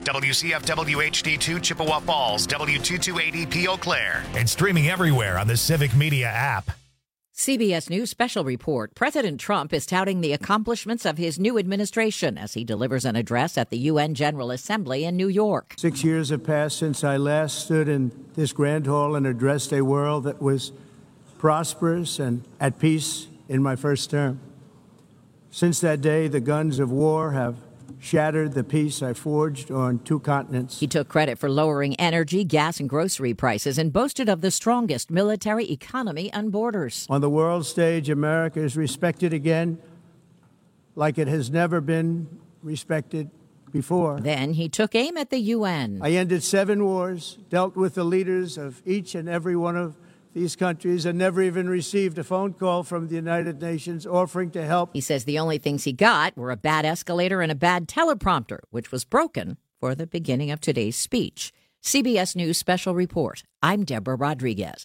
WCFW HD2 Chippewa Falls, W228EP Eau Claire. And streaming everywhere on the Civic Media app. CBS News special report. President Trump is touting the accomplishments of his new administration as he delivers an address at the UN General Assembly in New York. 6 years have passed since I last stood in this grand hall and addressed a world that was prosperous and at peace in my first term. Since that day, the guns of war have shattered the peace I forged on 2 continents. He took credit for lowering energy, gas, and grocery prices and boasted of the strongest military economy on borders. On the world stage, America is respected again like it has never been respected before. Then he took aim at the UN. I ended 7 wars, dealt with the leaders of each and every one of these countries, and never even received a phone call from the United Nations offering to help. He says the only things he got were a bad escalator and a bad teleprompter, which was broken for the beginning of today's speech. CBS News Special Report. I'm Deborah Rodriguez.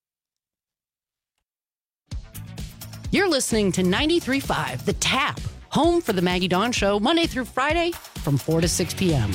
You're listening to 93.5 The Tap, home for the Maggie Dawn Show, Monday through Friday from 4 to 6 p.m.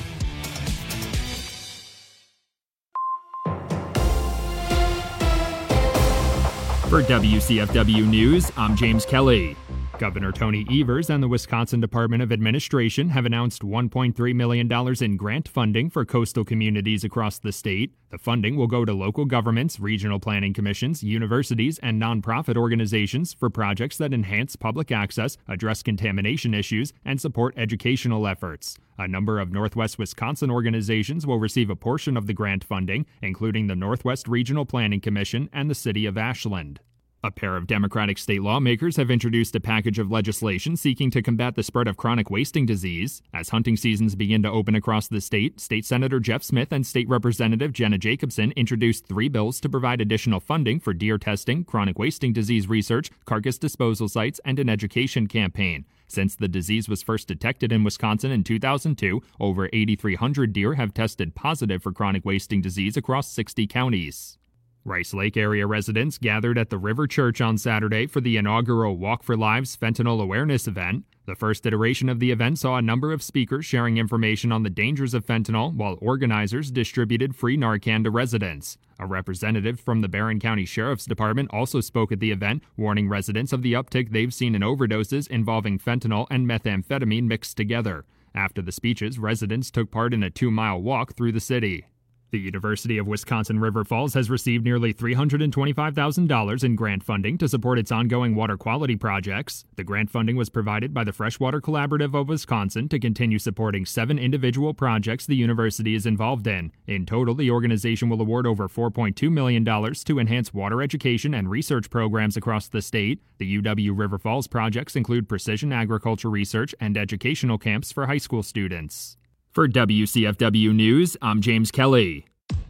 For WCFW News, I'm James Kelly. Governor Tony Evers and the Wisconsin Department of Administration have announced $1.3 million in grant funding for coastal communities across the state. The funding will go to local governments, regional planning commissions, universities, and nonprofit organizations for projects that enhance public access, address contamination issues, and support educational efforts. A number of Northwest Wisconsin organizations will receive a portion of the grant funding, including the Northwest Regional Planning Commission and the City of Ashland. A pair of Democratic state lawmakers have introduced a package of legislation seeking to combat the spread of chronic wasting disease. As hunting seasons begin to open across the state, State Senator Jeff Smith and State Representative Jenna Jacobson introduced 3 bills to provide additional funding for deer testing, chronic wasting disease research, carcass disposal sites, and an education campaign. Since the disease was first detected in Wisconsin in 2002, over 8,300 deer have tested positive for chronic wasting disease across 60 counties. Rice Lake area residents gathered at the River Church on Saturday for the inaugural Walk for Lives fentanyl awareness event. The first iteration of the event saw a number of speakers sharing information on the dangers of fentanyl, while organizers distributed free Narcan to residents. A representative from the Barron County Sheriff's Department also spoke at the event, warning residents of the uptick they've seen in overdoses involving fentanyl and methamphetamine mixed together. After the speeches, residents took part in a 2-mile walk through the city. The University of Wisconsin-River Falls has received nearly $325,000 in grant funding to support its ongoing water quality projects. The grant funding was provided by the Freshwater Collaborative of Wisconsin to continue supporting 7 individual projects the university is involved in. In total, the organization will award over $4.2 million to enhance water education and research programs across the state. The UW River Falls projects include precision agriculture research and educational camps for high school students. For WCFW News, I'm James Kelly.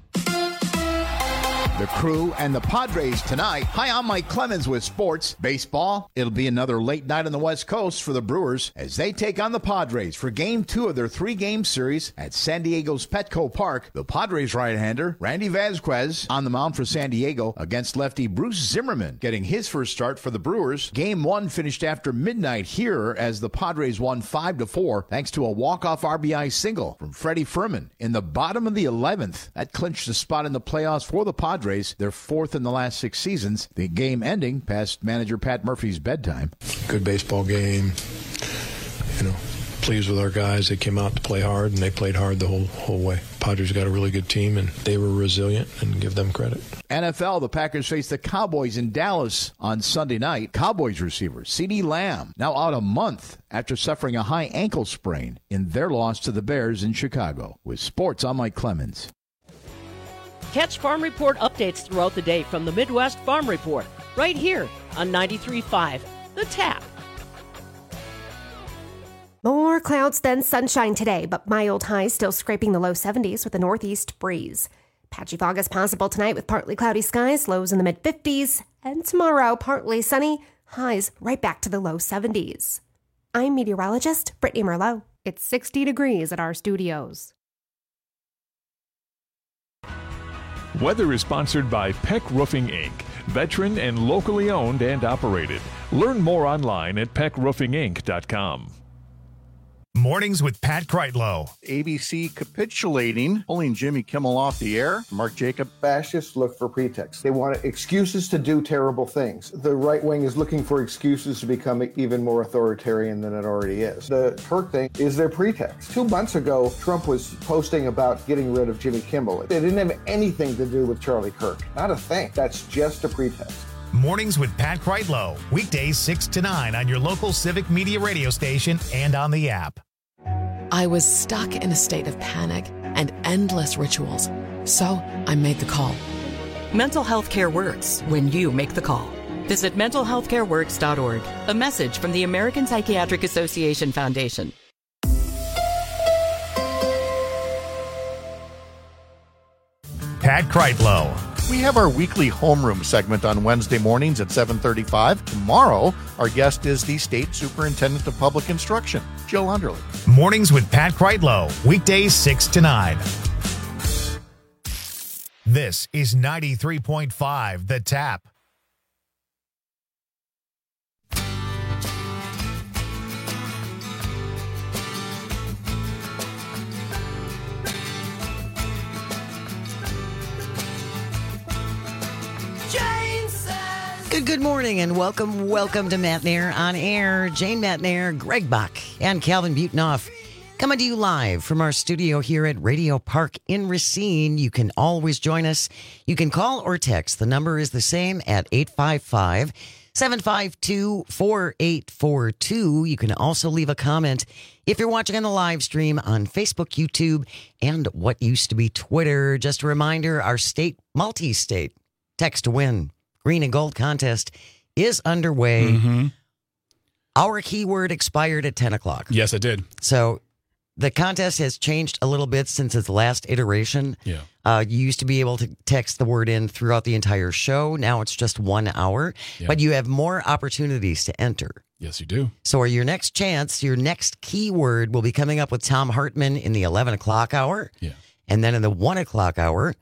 The Crew and the Padres tonight. Hi, I'm Mike Clemens with sports. Baseball, it'll be another late night on the West Coast for the Brewers as they take on the Padres for Game 2 of their 3-game series at San Diego's Petco Park. The Padres right-hander, Randy Vasquez, on the mound for San Diego against lefty Bruce Zimmerman, getting his first start for the Brewers. Game 1 finished after midnight here as the Padres won 5-4 thanks to a walk-off RBI single from Freddie Furman in the bottom of the 11th. That clinched the spot in the playoffs for the Padres. They're 4th in the last 6 seasons. The game ending past manager Pat Murphy's bedtime. Good baseball game. Pleased with our guys. They came out to play hard, and they played hard the whole way. Padres got a really good team, and they were resilient, and give them credit. NFL, the Packers face the Cowboys in Dallas on Sunday night. Cowboys receiver CeeDee Lamb now out a month after suffering a high ankle sprain in their loss to the Bears in Chicago. With sports, I'm Mike Clemens. Catch Farm Report updates throughout the day from the Midwest Farm Report, right here on 93.5 The Tap. More clouds than sunshine today, but mild highs still scraping the low 70s with a northeast breeze. Patchy fog is possible tonight with partly cloudy skies, lows in the mid-50s. And tomorrow, partly sunny, highs right back to the low 70s. I'm meteorologist Brittany Merlot. It's 60 degrees at our studios. Weather is sponsored by Peck Roofing, Inc., veteran and locally owned and operated. Learn more online at peckroofinginc.com. Mornings with Pat Kreitlow. ABC capitulating, pulling Jimmy Kimmel off the air. Mark Jacob. Fascists look for pretexts. They want excuses to do terrible things. The right wing is looking for excuses to become even more authoritarian than it already is. The Kirk thing is their pretext. 2 months ago, Trump was posting about getting rid of Jimmy Kimmel. It didn't have anything to do with Charlie Kirk. Not a thing. That's just a pretext. Mornings with Pat Kreitlow. Weekdays 6 to 9 on your local Civic Media radio station and on the app. I was stuck in a state of panic and endless rituals. So I made the call. Mental health care works when you make the call. Visit mentalhealthcareworks.org. A message from the American Psychiatric Association Foundation. Pat Kreitlow. We have our weekly homeroom segment on Wednesday mornings at 7:35. Tomorrow, our guest is the State Superintendent of Public Instruction, Jill Underley. Mornings with Pat Kreitlow. Weekdays 6 to 9. This is 93.5 The Tap. Good morning and welcome to Matt Nair on Air. Jane Matt Nair, Greg Bach, and Calvin Butenoff coming to you live from our studio here at Radio Park in Racine. You can always join us. You can call or text. The number is the same at 855-752-4842. You can also leave a comment if you're watching on the live stream on Facebook, YouTube, and what used to be Twitter. Just a reminder, our state, multi-state text to win green and gold contest is underway. Mm-hmm. Our keyword expired at 10 o'clock. Yes, it did. So the contest has changed a little bit since its last iteration. Yeah. You used to be able to text the word in throughout the entire show. Now it's just 1 hour. Yeah. But you have more opportunities to enter. Yes, you do. So your next chance, your next keyword will be coming up with Tom Hartman in the 11 o'clock hour. Yeah. And then in the 1 o'clock hour,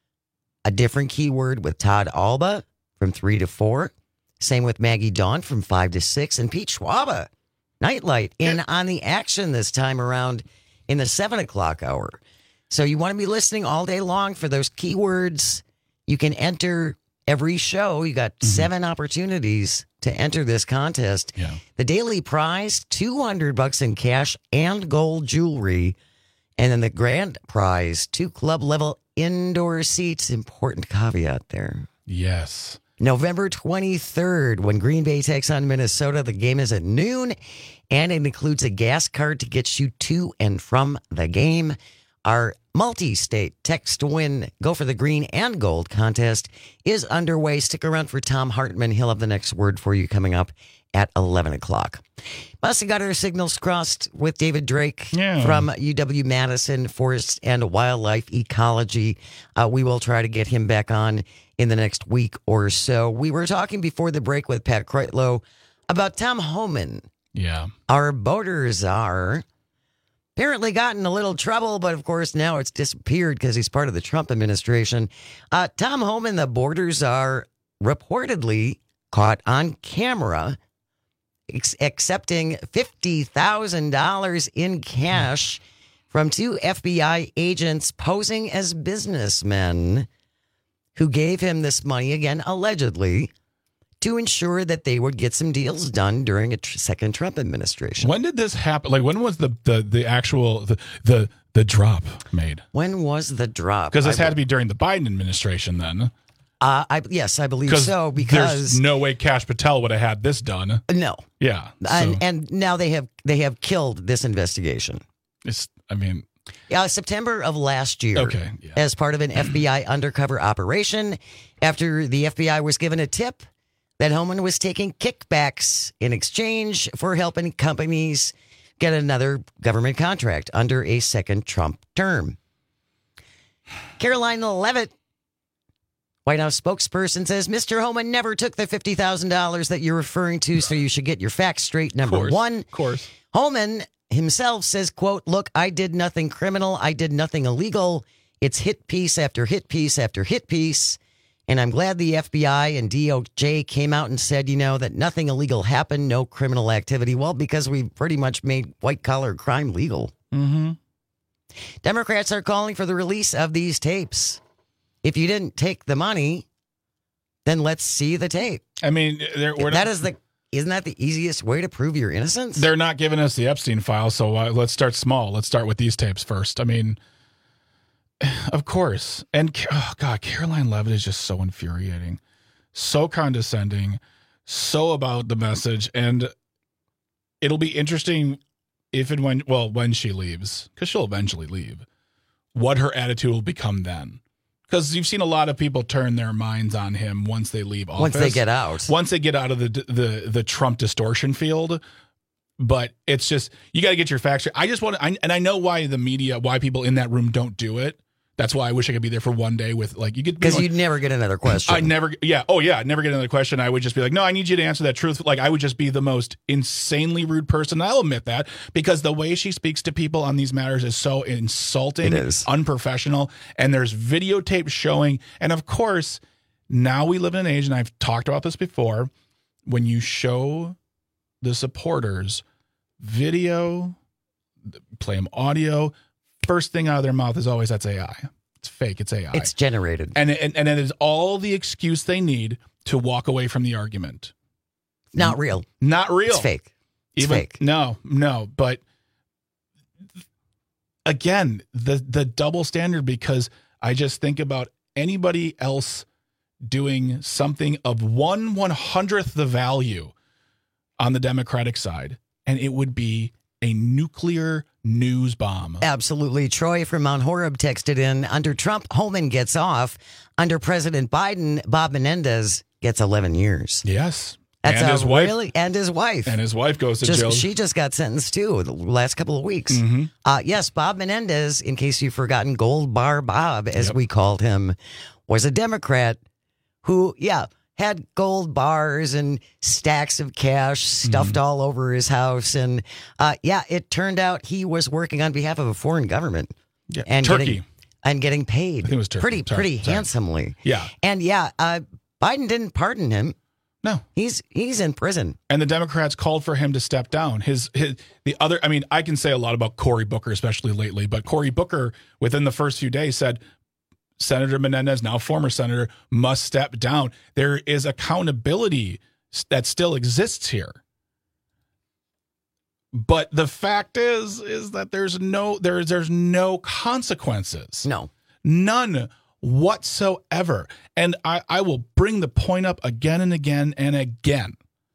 a different keyword with Todd Alba from 3 to 4. Same with Maggie Dawn from 5 to 6. And Pete Schwaba, Nightlight, in on the action this time around in the 7 o'clock hour. So you want to be listening all day long for those keywords. You can enter every show. You got 7 opportunities to enter this contest. Yeah. The daily prize, $200 in cash and gold jewelry. And then the grand prize, 2 club level indoor seats. Important caveat there. Yes. November 23rd, when Green Bay takes on Minnesota, the game is at noon, and it includes a gas card to get you to and from the game. Our multi-state text to win, go for the green and gold contest is underway. Stick around for Tom Hartman. He'll have the next word for you coming up at 11 o'clock. Must have got our signals crossed with David Drake from UW-Madison Forest and Wildlife Ecology. We will try to get him back on in the next week or so. We were talking before the break with Pat Kreitlow about Tom Homan. Yeah. Our boater czar. Apparently got in a little trouble, but of course now it's disappeared because he's part of the Trump administration. Tom Homan, the border czar, reportedly caught on camera accepting $50,000 in cash from 2 FBI agents posing as businessmen who gave him this money, again, allegedly, to ensure that they would get some deals done during a second Trump administration. When did this happen? Like, when was the actual the drop made? When was the drop? Because this had to be during the Biden administration then. Yes, I believe so. Because there's no way Kash Patel would have had this done. No. Yeah. And now they have killed this investigation. September of last year, as part of an FBI undercover operation, after the FBI was given a tip that Homan was taking kickbacks in exchange for helping companies get another government contract under a second Trump term. Caroline Leavitt, White House spokesperson, says Mr. Homan never took the $50,000 that you're referring to, so you should get your facts straight. Number one. Of course. Homan himself says, quote, look, I did nothing criminal. I did nothing illegal. It's hit piece after hit piece after hit piece. And I'm glad the FBI and DOJ came out and said, that nothing illegal happened, no criminal activity. Well, because we pretty much made white-collar crime legal. Mm-hmm. Democrats are calling for the release of these tapes. If you didn't take the money, then let's see the tape. I mean, isn't that the easiest way to prove your innocence? They're not giving us the Epstein file, so let's start small. Let's start with these tapes first. I mean, of course. And, oh God, Caroline Leavitt is just so infuriating, so condescending, so about the message. And it'll be interesting if and when she leaves, because she'll eventually leave, what her attitude will become then. Because you've seen a lot of people turn their minds on him once they leave office. Once they get out. Once they get out of the Trump distortion field. But it's just, you got to get your facts straight. And I know why the media, why people in that room don't do it. That's why I wish I could be there for one day with because you'd never get another question. I'd never get another question. I would just be like, no, I need you to answer that truth. Like, I would just be the most insanely rude person. I'll admit that, because the way she speaks to people on these matters is so insulting. It is unprofessional. And there's videotape showing. And of course, now we live in an age, and I've talked about this before, when you show the supporters video, play them audio, first thing out of their mouth is always, that's AI. It's fake. It's AI. It's generated. And it is all the excuse they need to walk away from the argument. Not real. Not real. It's fake. It's fake. No. But again, the double standard, because I just think about anybody else doing something of 1/100th the value on the Democratic side, and it would be a nuclear news bomb. Absolutely. Troy from Mount Horeb texted in, under Trump, Homan gets off. Under President Biden, Bob Menendez gets 11 years. Yes. That's and his wife. And his wife. And his wife goes to jail. She just got sentenced, too, the last couple of weeks. Mm-hmm. Yes, Bob Menendez, in case you've forgotten, Gold Bar Bob, as we called him, was a Democrat who, had gold bars and stacks of cash stuffed all over his house. And it turned out he was working on behalf of a foreign government. Yeah. And Turkey. Getting paid. I think it was Turkey. Pretty handsomely. Yeah. And Biden didn't pardon him. No. He's in prison. And the Democrats called for him to step down. I can say a lot about Cory Booker, especially lately, but Cory Booker, within the first few days, said Senator Menendez, now former senator, must step down. There is accountability that still exists here. But the fact is that there's no consequences. No. None whatsoever. And I will bring the point up again and again and again.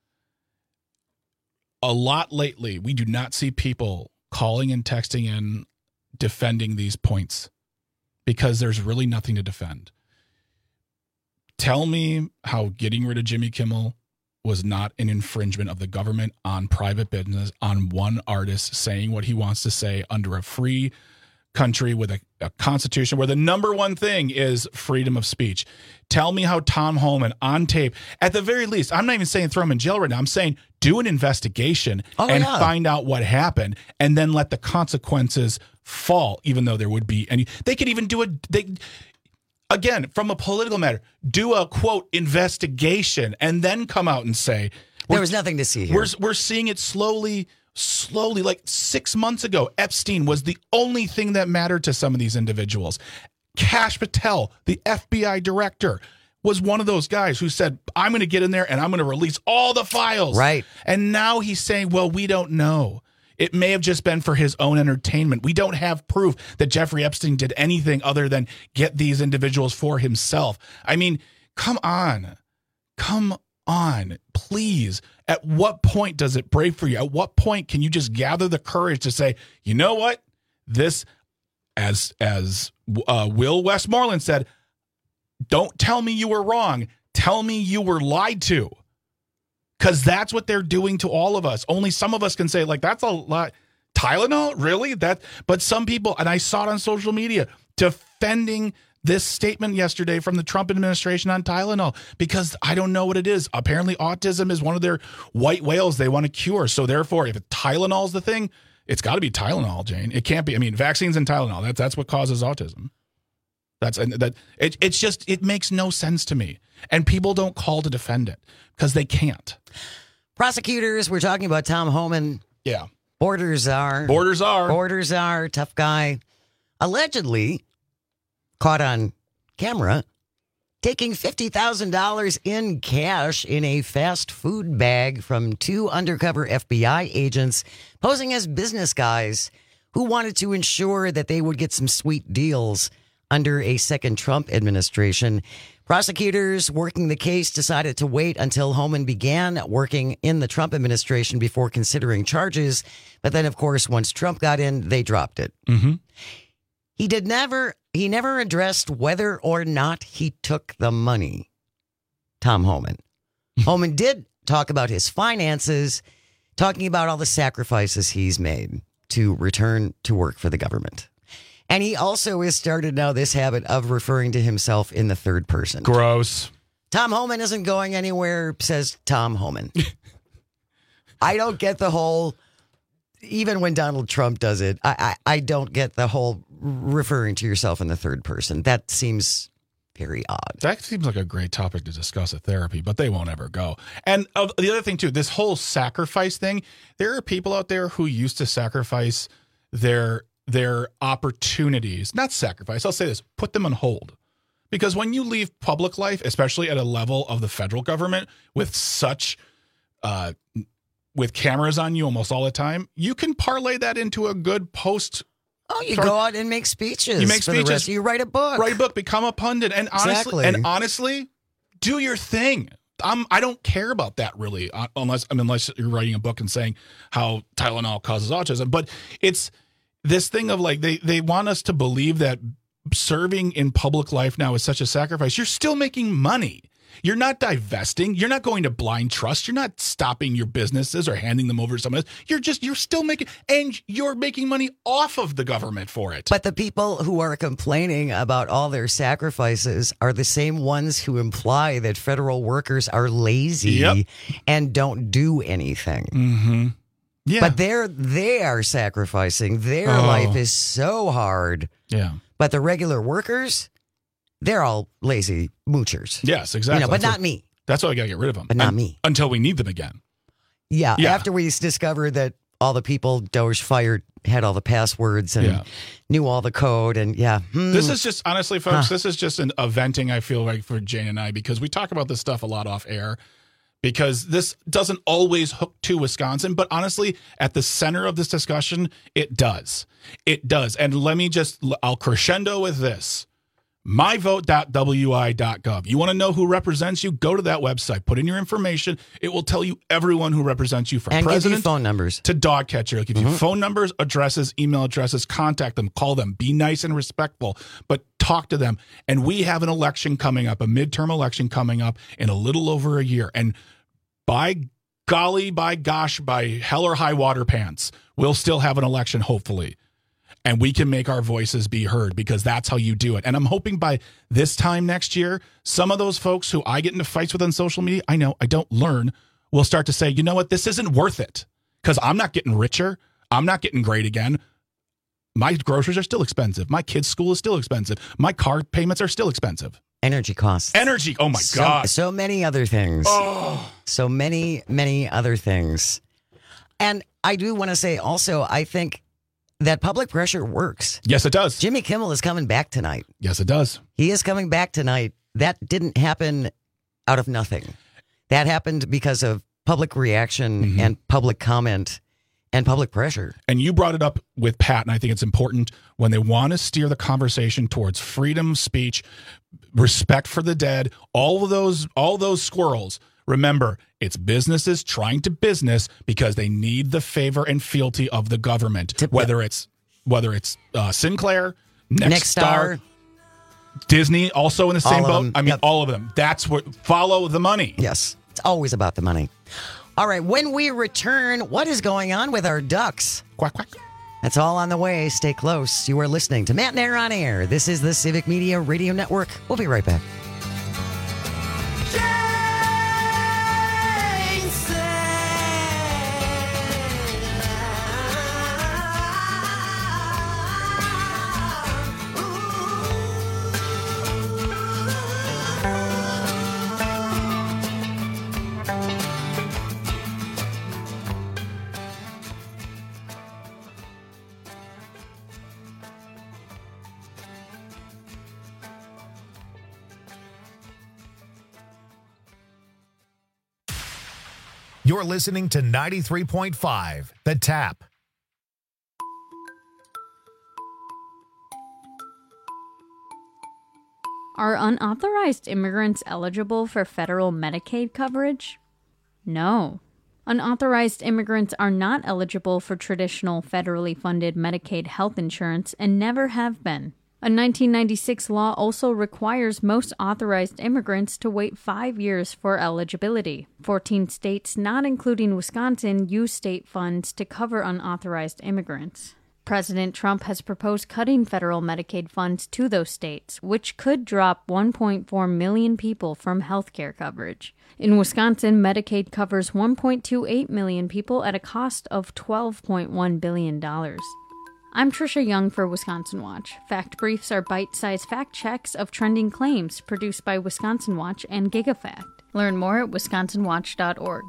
A lot lately, we do not see people calling and texting in defending these points, because there's really nothing to defend. Tell me how getting rid of Jimmy Kimmel was not an infringement of the government on private business, on one artist saying what he wants to say under a free country with a constitution where the number one thing is freedom of speech. Tell me how Tom Homan on tape, at the very least, I'm not even saying throw him in jail right now. I'm saying do an investigation and find out what happened, and then let the consequences fall, even though there would be any. They could even do again, from a political matter, do a quote investigation and then come out and say there was nothing to see here. We're seeing it slowly. Like 6 months ago, Epstein was the only thing that mattered to some of these individuals. Kash Patel, the FBI director, was one of those guys who said, I'm going to get in there and I'm going to release all the files. Right. And now he's saying, well, we don't know. It may have just been for his own entertainment. We don't have proof that Jeffrey Epstein did anything other than get these individuals for himself. I mean, come on, please. At what point does it break for you? At what point can you just gather the courage to say, you know what? This, as Will Westmoreland said, don't tell me you were wrong. Tell me you were lied to. Because that's what they're doing to all of us. Only some of us can say, like, that's a lot. Tylenol? Really? But some people, and I saw it on social media, defending this statement yesterday from the Trump administration on Tylenol, because I don't know what it is. Apparently autism is one of their white whales they want to cure. So therefore, if Tylenol is the thing, it's got to be Tylenol, Jane. It can't be. I mean, vaccines and Tylenol, that's what causes autism. It makes no sense to me. And people don't call to defend it because they can't. Prosecutors, we're talking about Tom Homan. Yeah. Borders are. Tough guy. Allegedly caught on camera taking $50,000 in cash in a fast food bag from 2 undercover FBI agents posing as business guys who wanted to ensure that they would get some sweet deals under a second Trump administration. Prosecutors working the case decided to wait until Homan began working in the Trump administration before considering charges. But then, of course, once Trump got in, they dropped it. Mm-hmm. He never addressed whether or not he took the money. Tom Homan. Homan did talk about his finances, talking about all the sacrifices he's made to return to work for the government. And he also has started now this habit of referring to himself in the third person. Gross. Tom Homan isn't going anywhere, says Tom Homan. I don't get the whole, even when Donald Trump does it, I don't get the whole referring to yourself in the third person. That seems very odd. That seems like a great topic to discuss at therapy, but they won't ever go. And the other thing, too, this whole sacrifice thing, there are people out there who used to sacrifice their opportunities, not sacrifice. I'll say this, put them on hold. Because when you leave public life, especially at a level of the federal government with such, with cameras on you almost all the time, you can parlay that into a good post. Oh, you go out and make speeches. You make speeches. You write a book. Write a book, become a pundit. And honestly, do your thing. I don't care about that really, unless you're writing a book and saying how Tylenol causes autism. But it's this thing of like, they want us to believe that serving in public life now is such a sacrifice. You're still making money. You're not divesting. You're not going to blind trust. You're not stopping your businesses or handing them over to someone else. You're still making, and you're making money off of the government for it. But the people who are complaining about all their sacrifices are the same ones who imply that federal workers are lazy and don't do anything. Mm-hmm. Yeah. But they are sacrificing. Their life is so hard. Yeah. But the regular workers, they're all lazy moochers. Yes, exactly. But not me. That's why we got to get rid of them. But not me. Until we need them again. Yeah. After we discovered that all the people Doge fired had all the passwords and knew all the code. And This is just, honestly, folks, this is just a venting, I feel like, for Jane and I, because we talk about this stuff a lot off air. Because this doesn't always hook to Wisconsin, but honestly, at the center of this discussion, it does. It does. And I'll crescendo with this. myvote.wi.gov. You want to know who represents you? Go to that website. Put in your information. It will tell you everyone who represents you from president give you phone numbers to dog catcher. It'll give you phone numbers, addresses, email addresses. Contact them. Call them. Be nice and respectful, but talk to them. And we have an election coming up, a midterm election coming up in a little over a year. And by golly, by gosh, by hell or high water pants, we'll still have an election, hopefully. And we can make our voices be heard, because that's how you do it. And I'm hoping by this time next year, some of those folks who I get into fights with on social media, I know I don't learn, will start to say, you know what, this isn't worth it, because I'm not getting richer. I'm not getting great again. My groceries are still expensive. My kids' school is still expensive. My car payments are still expensive. Energy costs. Energy. Oh, my God. So many other things. Oh. So many, many other things. And I do want to say also, I think that public pressure works. Yes, it does. Jimmy Kimmel is coming back tonight. Yes, it does. He is coming back tonight. That didn't happen out of nothing. That happened because of public reaction and public comment and public pressure. And you brought it up with Pat, and I think it's important when they want to steer the conversation towards freedom of speech, respect for the dead, all those squirrels. Remember, it's businesses trying to business because they need the favor and fealty of the government. Whether it's Sinclair, Nexstar, Disney, also in the same boat. I mean, all of them. That's what, follow the money. Yes, it's always about the money. All right, when we return, what is going on with our ducks? Quack, quack. That's all on the way. Stay close. You are listening to Matt and Aaron on Air. This is the Civic Media Radio Network. We'll be right back. You're listening to 93.5, The Tap. Are unauthorized immigrants eligible for federal Medicaid coverage? No. Unauthorized immigrants are not eligible for traditional federally funded Medicaid health insurance and never have been. A 1996 law also requires most authorized immigrants to wait 5 years for eligibility. 14 states, not including Wisconsin, use state funds to cover unauthorized immigrants. President Trump has proposed cutting federal Medicaid funds to those states, which could drop 1.4 million people from health care coverage. In Wisconsin, Medicaid covers 1.28 million people at a cost of $12.1 billion. I'm Trisha Young for Wisconsin Watch. Fact Briefs are bite-sized fact checks of trending claims produced by Wisconsin Watch and GigaFact. Learn more at wisconsinwatch.org.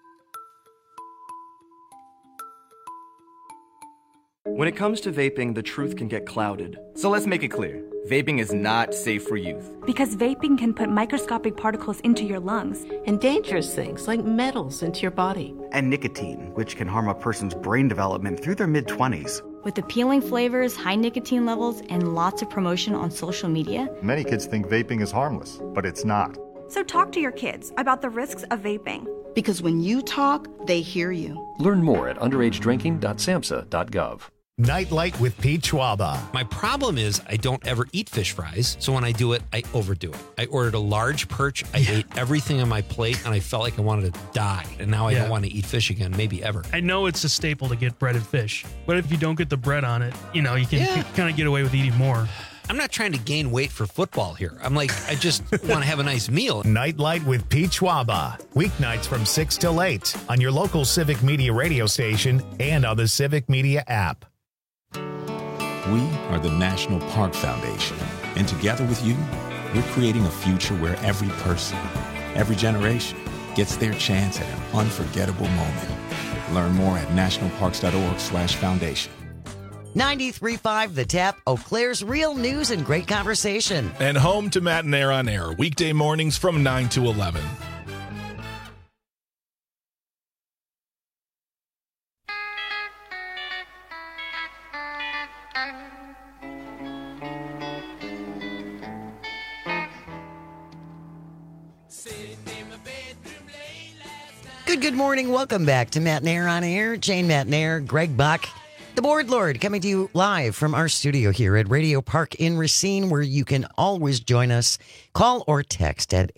When it comes to vaping, the truth can get clouded. So let's make it clear. Vaping is not safe for youth. Because vaping can put microscopic particles into your lungs. And dangerous things like metals into your body. And nicotine, which can harm a person's brain development through their mid-20s. With appealing flavors, high nicotine levels, and lots of promotion on social media, many kids think vaping is harmless, but it's not. So talk to your kids about the risks of vaping. Because when you talk, they hear you. Learn more at underagedrinking.samhsa.gov. Nightlight with Pete Schwaba. My problem is I don't ever eat fish fries, so when I do it, I overdo it. I ordered a large perch, I ate everything on my plate, and I felt like I wanted to die. And now I don't want to eat fish again, maybe ever. I know it's a staple to get breaded fish, but if you don't get the bread on it, you can kind of get away with eating more. I'm not trying to gain weight for football here. I'm like, I just want to have a nice meal. Nightlight with Pete Schwaba. Weeknights from 6 till 8 on your local Civic Media radio station and on the Civic Media app. We are the National Park Foundation, and together with you, we're creating a future where every person, every generation gets their chance at an unforgettable moment. Learn more at nationalparks.org/foundation. 93.5 The Tap, Eau Claire's real news and great conversation. And home to Matt and Air on Air, weekday mornings from 9 to 11. Good morning. Welcome back to Matt and Air on Air. Jane Matt and Air, Greg Buck, the Board Lord, coming to you live from our studio here at Radio Park in Racine, where you can always join us. Call or text at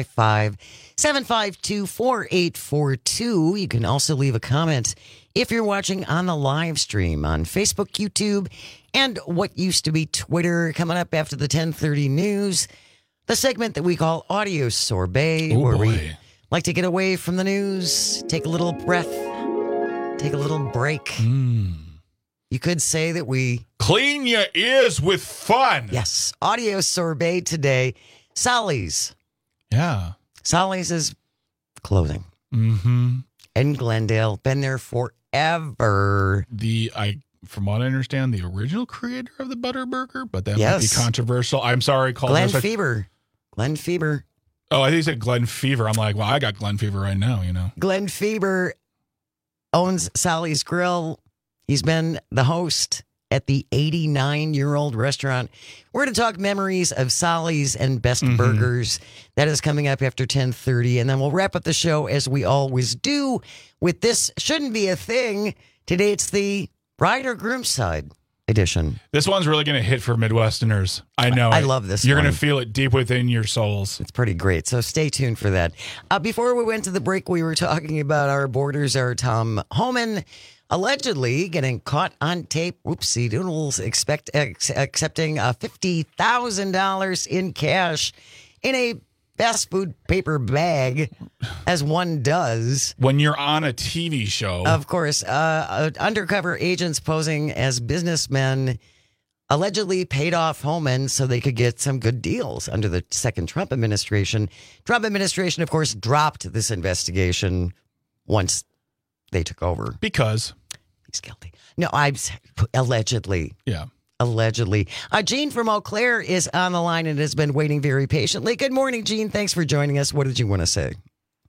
855-752-4842. You can also leave a comment if you're watching on the live stream on Facebook, YouTube, and what used to be Twitter. Coming up after the 10:30 news, the segment that we call Audio Sorbet, we like to get away from the news, take a little breath, take a little break. You could say that we clean your ears with fun. Yes. Audio Sorbet today. Sally's. Yeah. Sally's is closing. Mm-hmm. In Glendale. Been there forever. From what I understand, the original creator of the Butterburger, but that might be controversial. I'm sorry. Glenn Fever. Glenn Fever. Oh, I think you said Glenn Fever. I'm like, well, I got Glenn Fever right now, Glenn Fever owns Sally's Grill. He's been the host at the 89-year-old restaurant. We're going to talk memories of Sally's and Best Burgers. That is coming up after 10:30. And then we'll wrap up the show as we always do with This Shouldn't Be a Thing. Today it's the bride or groom side edition. This one's really going to hit for Midwesterners. I know. I love this You're one. going to feel it deep within your souls. It's pretty great. So stay tuned for that. Before we went to the break, we were talking about our borders, our Tom Homan allegedly getting caught on tape. Whoopsie doodles, accepting $50,000 in cash in a fast food paper bag, as one does. When you're on a TV show. Of course. Undercover agents posing as businessmen allegedly paid off Homan so they could get some good deals under the second Trump administration. Trump administration, of course, dropped this investigation once they took over. Because? He's guilty. No, allegedly. Yeah. Allegedly. Jean from Eau Claire is on the line and has been waiting very patiently. Good morning, Jean. Thanks for joining us. What did you want to say? Welcome.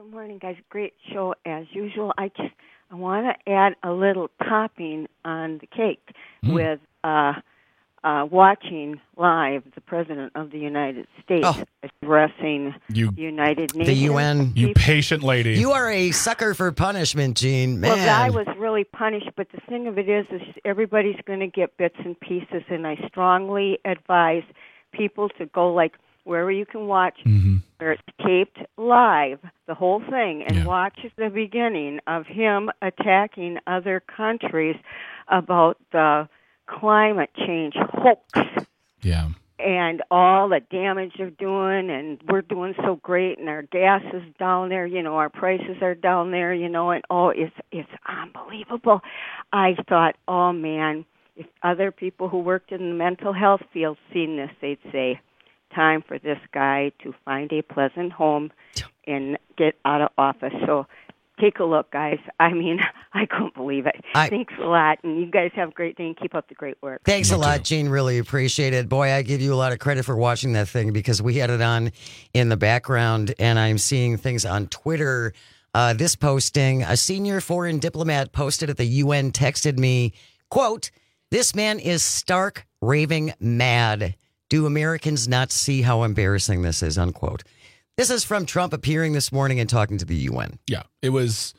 Good morning, guys. Great show as usual. I want to add a little topping on the cake with watching live the President of the United States addressing the United Nations. The UN. You patient lady. You are a sucker for punishment, Gene. Man. Well, the guy was really punished, but the thing of it is everybody's going to get bits and pieces, and I strongly advise people to go wherever you can watch, where it's taped live, the whole thing, and watch the beginning of him attacking other countries about the climate change hoax. Yeah. And all the damage they're doing, and we're doing so great, and our gas is down there, our prices are down there, and it's unbelievable. I thought, oh man, if other people who worked in the mental health field seen this, they'd say, time for this guy to find a pleasant home and get out of office. So take a look, guys. I mean, I couldn't believe it. Thanks a lot, and you guys have a great day and keep up the great work. Thanks a lot, Gene. Really appreciate it. Boy, I give you a lot of credit for watching that thing because we had it on in the background, and I'm seeing things on Twitter. This posting, a senior foreign diplomat posted at the UN texted me, quote, "This man is stark raving mad. Do Americans not see how embarrassing this is?" Unquote. This is from Trump appearing this morning and talking to the UN. Yeah, it was.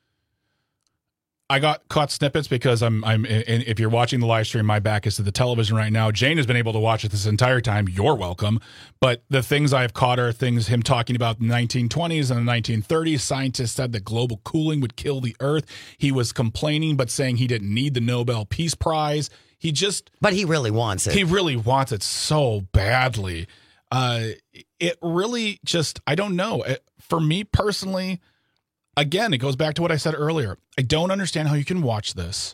I got caught snippets because I'm. If you're watching the live stream, my back is to the television right now. Jane has been able to watch it this entire time. You're welcome. But the things I've caught are things him talking about the 1920s and the 1930s. Scientists said that global cooling would kill the Earth. He was complaining, but saying he didn't need the Nobel Peace Prize. But he really wants it. He really wants it so badly. It really I don't know. For me personally, again, it goes back to what I said earlier. I don't understand how you can watch this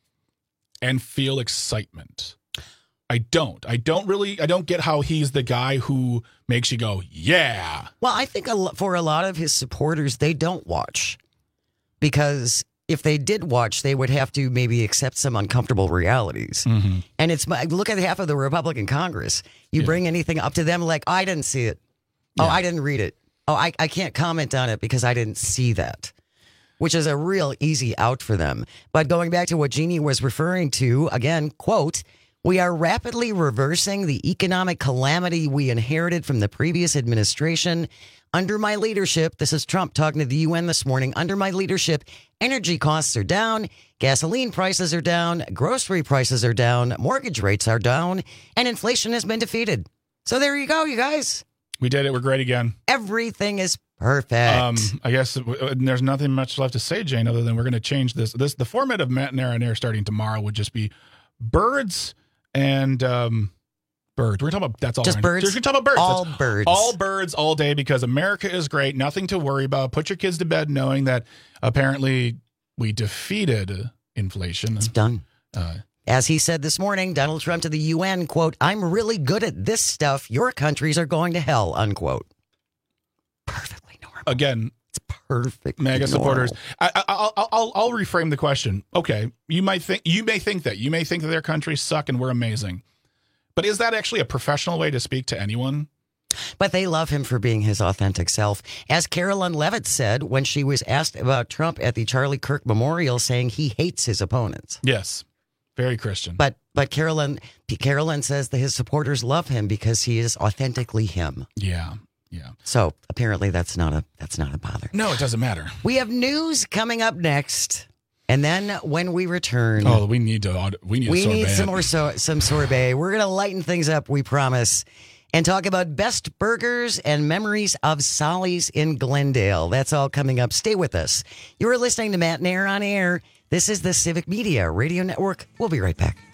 and feel excitement. I don't get how he's the guy who makes you go, yeah. Well, I think for a lot of his supporters, they don't watch because if they did watch, they would have to maybe accept some uncomfortable realities. Mm-hmm. And look at half of the Republican Congress. You bring anything up to them like, oh, I didn't see it. Oh, I didn't read it. Oh, I can't comment on it because I didn't see that, which is a real easy out for them. But going back to what Jeannie was referring to, again, quote, "We are rapidly reversing the economic calamity we inherited from the previous administration. Under my leadership," this is Trump talking to the UN this morning, "under my leadership, energy costs are down, gasoline prices are down, grocery prices are down, mortgage rates are down, and inflation has been defeated." So there you go, you guys. We did it. We're great again. Everything is perfect. I guess there's nothing much left to say, Jane, other than we're going to change this. The format of Matt and Aaron Air starting tomorrow would just be birds and birds. We're going to talk about that's all. Just birds. We're going to talk about birds. All birds all day because America is great. Nothing to worry about. Put your kids to bed knowing that apparently we defeated inflation. It's done. As he said this morning, Donald Trump to the UN, quote, "I'm really good at this stuff. Your countries are going to hell," unquote. Perfectly normal. Again, it's perfect. MAGA supporters. I'll reframe the question. Okay, you may think that their countries suck and we're amazing, but is that actually a professional way to speak to anyone? But they love him for being his authentic self. As Carolyn Levitt said when she was asked about Trump at the Charlie Kirk Memorial, saying he hates his opponents. Yes. Very Christian. But Carolyn says that his supporters love him because he is authentically him. Yeah. So apparently that's not a bother. No, it doesn't matter. We have news coming up next. And then when we return, we need some sorbet. We're going to lighten things up, we promise, and talk about best burgers and memories of Solly's in Glendale. That's all coming up. Stay with us. You're listening to Matt and Aaron on Air. This is the Civic Media Radio Network. We'll be right back.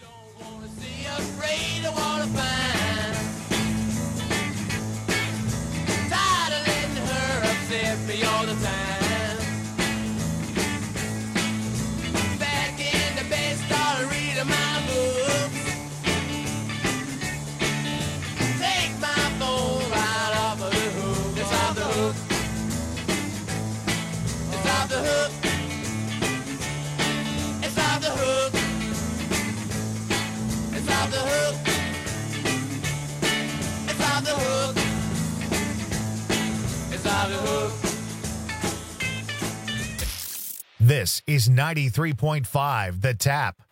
This is 93.5 The Tap.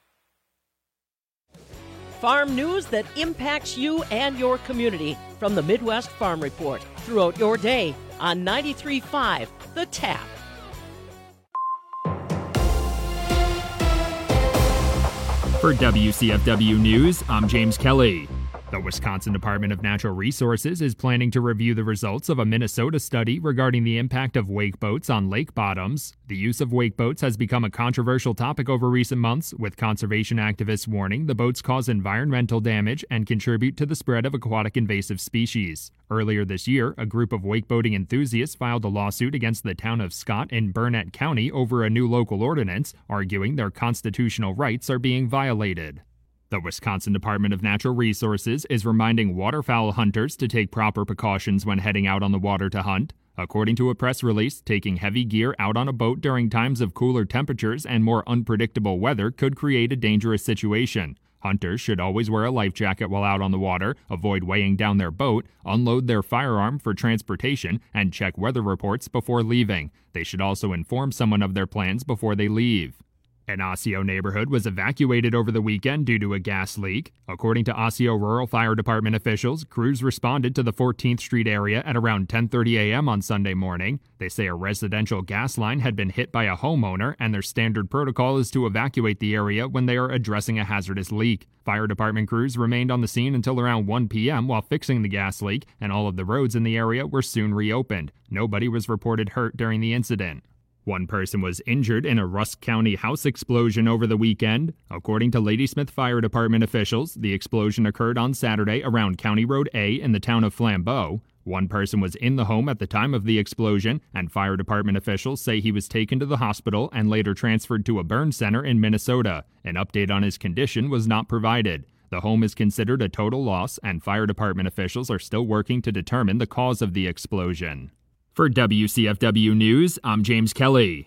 Farm news that impacts you and your community from the Midwest Farm Report throughout your day on 93.5 The Tap. For WCFW News, I'm James Kelly. The Wisconsin Department of Natural Resources is planning to review the results of a Minnesota study regarding the impact of wake boats on lake bottoms. The use of wake boats has become a controversial topic over recent months, with conservation activists warning the boats cause environmental damage and contribute to the spread of aquatic invasive species. Earlier this year, a group of wakeboarding enthusiasts filed a lawsuit against the town of Scott in Burnett County over a new local ordinance, arguing their constitutional rights are being violated. The Wisconsin Department of Natural Resources is reminding waterfowl hunters to take proper precautions when heading out on the water to hunt. According to a press release, taking heavy gear out on a boat during times of cooler temperatures and more unpredictable weather could create a dangerous situation. Hunters should always wear a life jacket while out on the water, avoid weighing down their boat, unload their firearm for transportation, and check weather reports before leaving. They should also inform someone of their plans before they leave. An Osseo neighborhood was evacuated over the weekend due to a gas leak. According to Osseo Rural Fire Department officials, crews responded to the 14th Street area at around 10:30 a.m. on Sunday morning. They say a residential gas line had been hit by a homeowner, and their standard protocol is to evacuate the area when they are addressing a hazardous leak. Fire department crews remained on the scene until around 1 p.m. while fixing the gas leak, and all of the roads in the area were soon reopened. Nobody was reported hurt during the incident. One person was injured in a Rusk County house explosion over the weekend. According to Ladysmith Fire Department officials, the explosion occurred on Saturday around County Road A in the town of Flambeau. One person was in the home at the time of the explosion, and fire department officials say he was taken to the hospital and later transferred to a burn center in Minnesota. An update on his condition was not provided. The home is considered a total loss, and fire department officials are still working to determine the cause of the explosion. For WCFW News, I'm James Kelly.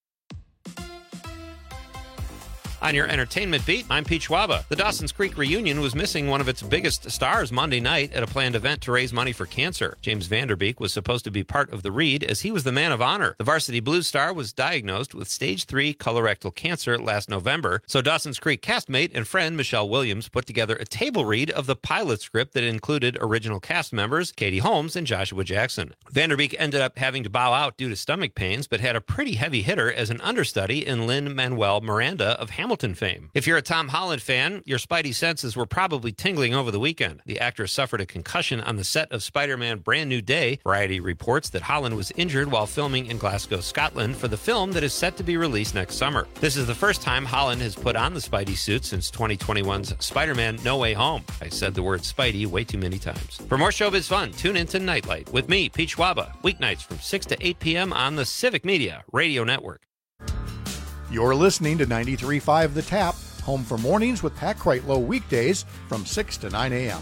On your entertainment beat, I'm Pete Schwaba. The Dawson's Creek reunion was missing one of its biggest stars Monday night at a planned event to raise money for cancer. James Vanderbeek was supposed to be part of the read as he was the man of honor. The Varsity Blues star was diagnosed with stage 3 colorectal cancer last November, so Dawson's Creek castmate and friend Michelle Williams put together a table read of the pilot script that included original cast members Katie Holmes and Joshua Jackson. Vanderbeek ended up having to bow out due to stomach pains, but had a pretty heavy hitter as an understudy in Lin-Manuel Miranda of Hamilton fame. If you're a Tom Holland fan, your spidey senses were probably tingling over the weekend. The actor suffered a concussion on the set of Spider-Man Brand New Day. Variety reports that Holland was injured while filming in Glasgow, Scotland for the film that is set to be released next summer. This is the first time Holland has put on the Spidey suit since 2021's Spider-Man No Way Home. I said the word Spidey way too many times. For more showbiz fun, tune into Nightlight with me, Pete Schwaba, weeknights from 6 to 8 p.m. on the Civic Media Radio Network. You're listening to 93.5 The Tap, home for mornings with Pat Kreitlow weekdays from 6 to 9 a.m.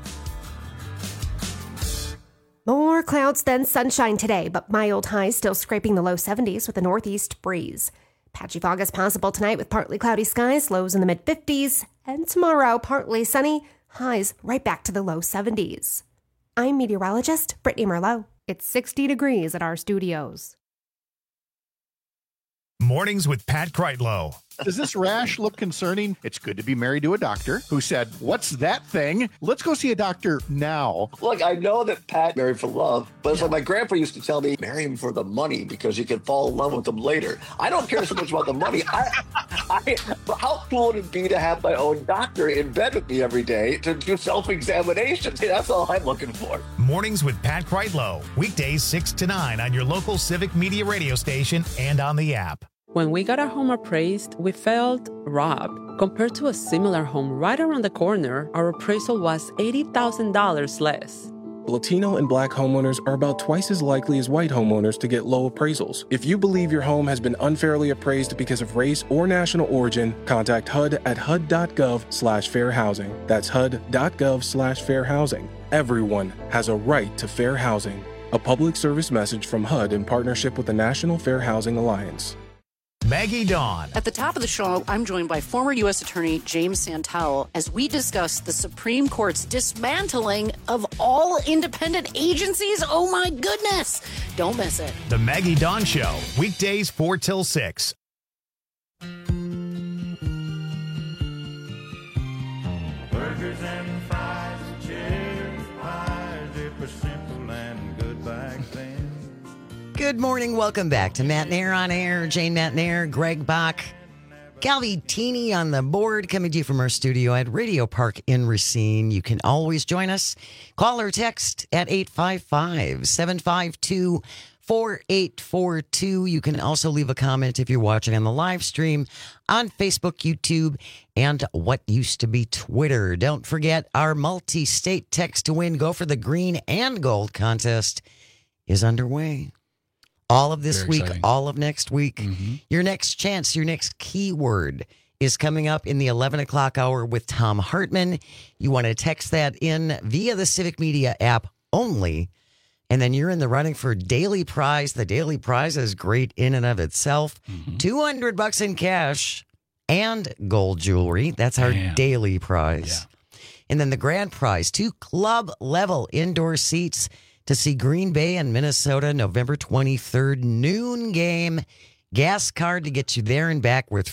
More clouds than sunshine today, but mild highs still scraping the low 70s with a northeast breeze. Patchy fog is possible tonight with partly cloudy skies, lows in the mid-50s. And tomorrow, partly sunny, highs right back to the low 70s. I'm meteorologist Brittany Merlot. It's 60 degrees at our studios. Mornings with Pat Kreitlow. Does this rash look concerning? It's good to be married to a doctor who said, "What's that thing? Let's go see a doctor now." Look, I know that Pat married for love, but it's like my grandpa used to tell me, marry him for the money because you can fall in love with him later. I don't care so much about the money. But how cool would it be to have my own doctor in bed with me every day to do self-examinations? That's all I'm looking for. Mornings with Pat Kreitlow. Weekdays 6 to 9 on your local Civic Media radio station and on the app. When we got our home appraised, we felt robbed. Compared to a similar home right around the corner, our appraisal was $80,000 less. Latino and Black homeowners are about twice as likely as white homeowners to get low appraisals. If you believe your home has been unfairly appraised because of race or national origin, contact HUD at HUD.gov/fair housing. That's HUD.gov/fair housing. Everyone has a right to fair housing. A public service message from HUD in partnership with the National Fair Housing Alliance. Maggie Dawn. At the top of the show, I'm joined by former U.S. Attorney James Santel as we discuss the Supreme Court's dismantling of all independent agencies. Oh, my goodness. Don't miss it. The Maggie Dawn Show, weekdays 4 till 6 Burgers and fries, cherry pies, it was simple and good back then. Good morning. Welcome back to Matt Nair on Air. Jane Matt Nair, Greg Bach, Calvi Teeny on the board, coming to you from our studio at Radio Park in Racine. You can always join us. Call or text at 855-752-4842. You can also leave a comment if you're watching on the live stream on Facebook, YouTube, and what used to be Twitter. Don't forget our multi-state text to win, go for the green and gold contest is underway. All of this week, all of next week. Your next chance, your next keyword is coming up in the 11 o'clock hour with Tom Hartman. You want to text that in via the Civic Media app only, and then you're in the running for daily prize. The daily prize is great in and of itself. $200 in cash and gold jewelry. That's our daily prize. Yeah. And then the grand prize, 2 club-level indoor seats to see Green Bay and Minnesota, November 23rd, noon game. Gas card to get you there and back worth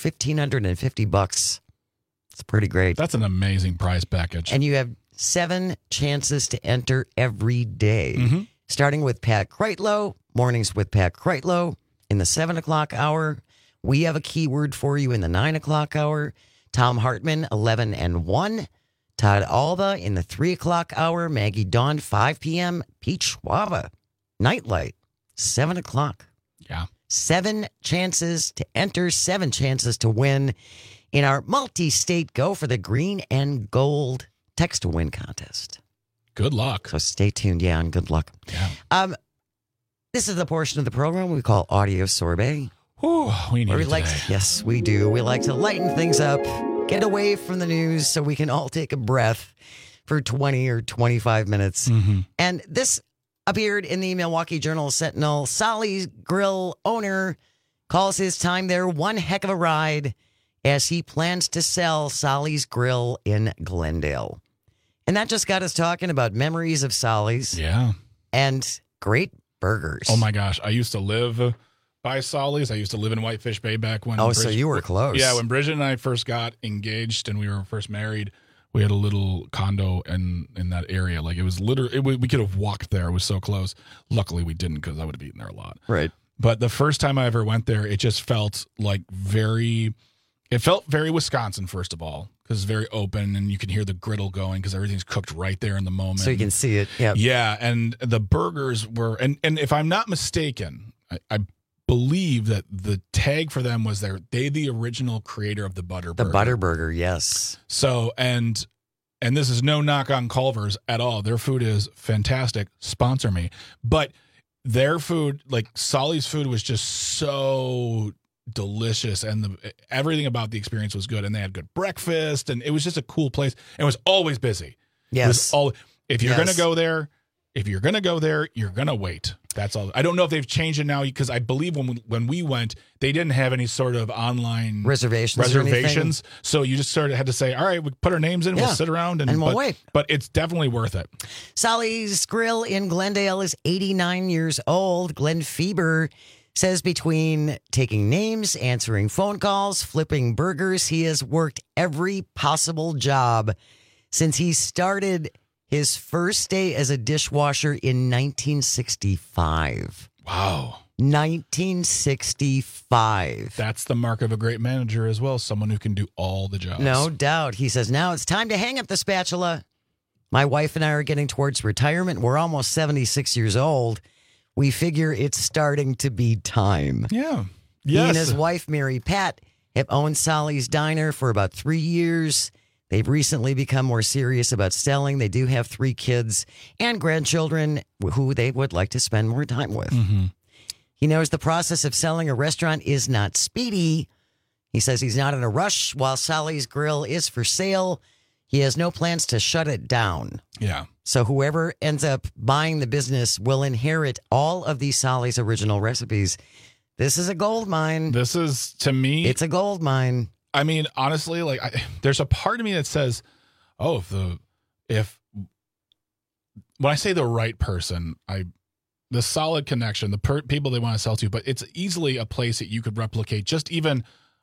$1,550. It's pretty great. That's an amazing prize package. And you have 7 chances to enter every day. Starting with Pat Kreitlow, mornings with Pat Kreitlow in the 7 o'clock hour. We have a keyword for you in the 9 o'clock hour. Tom Hartman, 11 and 1. Todd Alba in the 3 o'clock hour. Maggie Dawn, 5 p.m. Pete Schwaba, Nightlight, 7 o'clock. Yeah. 7 chances to enter, 7 chances to win in our multi-state Go for the Green and Gold text to win contest. Good luck. So stay tuned, and good luck. Yeah. This is the portion of the program we call Audio Sorbet. Ooh, we need it Yes, we do. We like to lighten things up, get away from the news so we can all take a breath for 20 or 25 minutes. And this appeared in the Milwaukee Journal-Sentinel. Solly's Grill owner calls his time there one heck of a ride as he plans to sell Solly's Grill in Glendale. And that just got us talking about memories of Solly's. Yeah. And great burgers. Oh, my gosh. I used to live by Solly's. I used to live in Whitefish Bay back when. Oh, so you were close. Yeah, when Bridget and I first got engaged and we were first married, we had a little condo in that area. Like, it was literally, we could have walked there. It was so close. Luckily, we didn't, because I would have eaten there a lot. Right. But the first time I ever went there, it just felt like very Wisconsin, first of all, because it's very open and you can hear the griddle going because everything's cooked right there in the moment. So you can see it. Yeah. Yeah. And the burgers were, and if I'm not mistaken, I believe that the tag for them was they the original creator of the Butter Burger. The Butter Burger, yes. So, and this is no knock on Culver's at all. Their food is fantastic. Sponsor me. But their food, like Solly's food, was just so delicious, and everything about the experience was good. And they had good breakfast, and it was just a cool place. And it was always busy. Yes. If you're going to go there, you're going to wait. That's all. I don't know if they've changed it now, because I believe when we went, they didn't have any sort of online reservations. So you just sort of had to say, all right, we put our names in, we'll sit around and we'll wait. But it's definitely worth it. Solly's Grill in Glendale is 89 years old. Glenn Fieber says between taking names, answering phone calls, flipping burgers, he has worked every possible job since he started his first day as a dishwasher in 1965. Wow. 1965. That's the mark of a great manager as well, someone who can do all the jobs. No doubt. He says, now it's time to hang up the spatula. My wife and I are getting towards retirement. We're almost 76 years old. We figure it's starting to be time. Yeah. He and his wife, Mary Pat, have owned Solly's Diner for about 3 years. They've recently become more serious about selling. They do have 3 kids and grandchildren who they would like to spend more time with. He knows the process of selling a restaurant is not speedy. He says he's not in a rush. While Solly's Grill is for sale, he has no plans to shut it down. Yeah. So whoever ends up buying the business will inherit all of these Solly's original recipes. This is a gold mine. This is, to me, it's a gold mine. I mean, honestly, like there's a part of me that says, "Oh, if when I say the right person, the solid connection, the people they want to sell to, but it's easily a place that you could replicate just even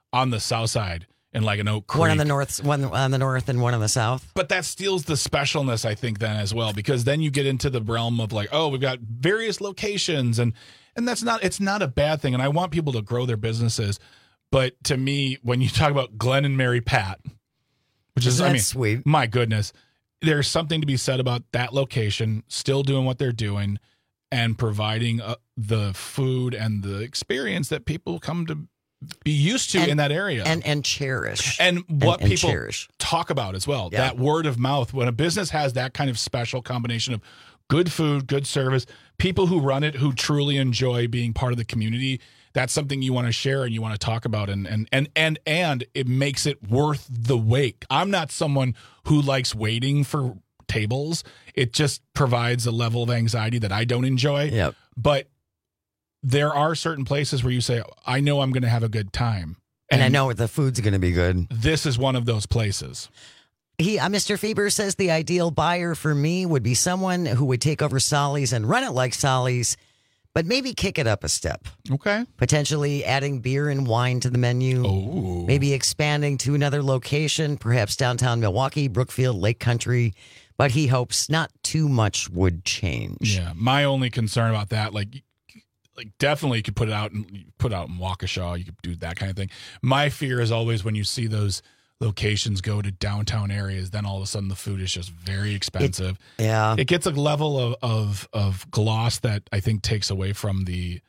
on the south side in like an Oak Creek. One on the north and one on the south. But that steals the specialness, I think, then as well, because then you get into the realm of like, oh, we've got various locations, and it's not a bad thing. And I want people to grow their businesses. But to me, when you talk about Glenn and Mary Pat, which is, I mean, sweet. My goodness, there's something to be said about that location, still doing what they're doing and providing the food and the experience that people come to be used to in that area and cherish, and what people cherish. Talk about as well. Yeah. That word of mouth, when a business has that kind of special combination of good food, good service, people who run it who truly enjoy being part of the community, that's something you want to share and you want to talk about, and it makes it worth the wait. I'm not someone who likes waiting for tables. It just provides a level of anxiety that I don't enjoy. Yep. But there are certain places where you say, I know I'm going to have a good time. And I know the food's going to be good. This is one of those places. Mr. Fieber says the ideal buyer for me would be someone who would take over Solly's and run it like Solly's, but maybe kick it up a step. Okay. Potentially adding beer and wine to the menu. Oh. Maybe expanding to another location, perhaps downtown Milwaukee, Brookfield, Lake Country. But he hopes not too much would change. Yeah. My only concern about that, like definitely you could put it out in Waukesha. You could do that kind of thing. My fear is always when you see those locations go to downtown areas, then all of a sudden the food is just very expensive. It gets a level of gloss that I think takes away from the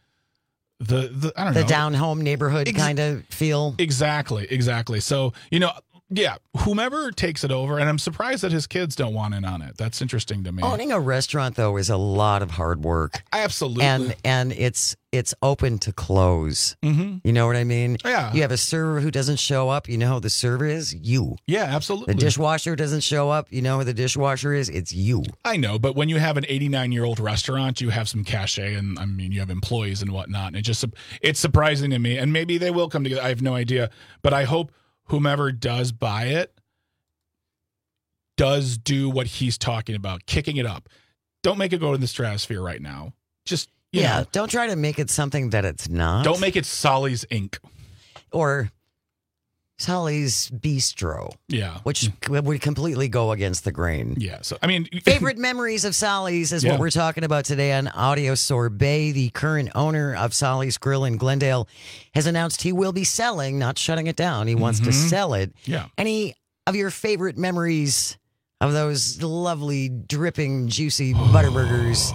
I don't know, down home neighborhood kind of feel. Exactly. So, yeah, whomever takes it over, and I'm surprised that his kids don't want in on it. That's interesting to me. Owning a restaurant, though, is a lot of hard work. Absolutely. And it's open to close. Mm-hmm. You know what I mean? Yeah. You have a server who doesn't show up. You know who the server is? You. Yeah, absolutely. The dishwasher doesn't show up. You know who the dishwasher is? It's you. I know, but when you have an 89-year-old restaurant, you have some cachet, and I mean, you have employees and whatnot. And it's surprising to me, and maybe they will come together. I have no idea, but I hope whomever does buy it does do what he's talking about, kicking it up. Don't make it go to the stratosphere right now. Just, you know, don't try to make it something that it's not. Don't make it Solly's Inc. Or Solly's Bistro. Yeah. Which would completely go against the grain. Yeah. So, I mean, favorite memories of Solly's is what we're talking about today on Audio Sorbet. The current owner of Solly's Grill in Glendale has announced he will be selling, not shutting it down. He wants to sell it. Yeah. Any of your favorite memories of those lovely, dripping, juicy Butterburgers?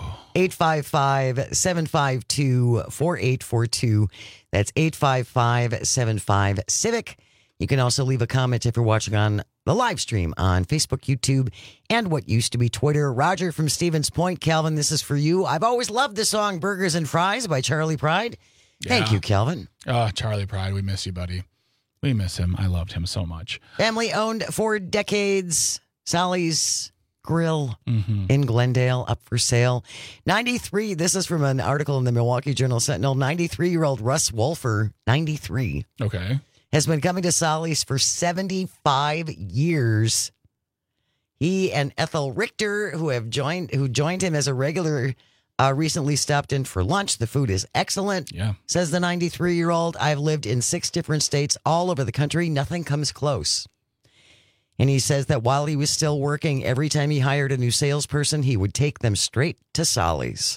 855-752-4842. That's 855-75-CIVIC. You can also leave a comment if you're watching on the live stream on Facebook, YouTube, and what used to be Twitter. Roger from Stevens Point. Calvin, this is for you. I've always loved the song Burgers and Fries by Charlie Pride. Thank you, Calvin. Oh, Charlie Pride, we miss you, buddy. We miss him. I loved him so much. Family owned for decades. Solly's Grill in Glendale, up for sale. 93, this is from an article in the Milwaukee Journal Sentinel. 93-year-old Russ Wolfer, 93. Okay. Has been coming to Solly's for 75 years. He and Ethel Richter, who joined him as a regular, recently stopped in for lunch. The food is excellent. Yeah. Says the 93-year-old, I've lived in 6 different states all over the country. Nothing comes close. And he says that while he was still working, every time he hired a new salesperson, he would take them straight to Solly's.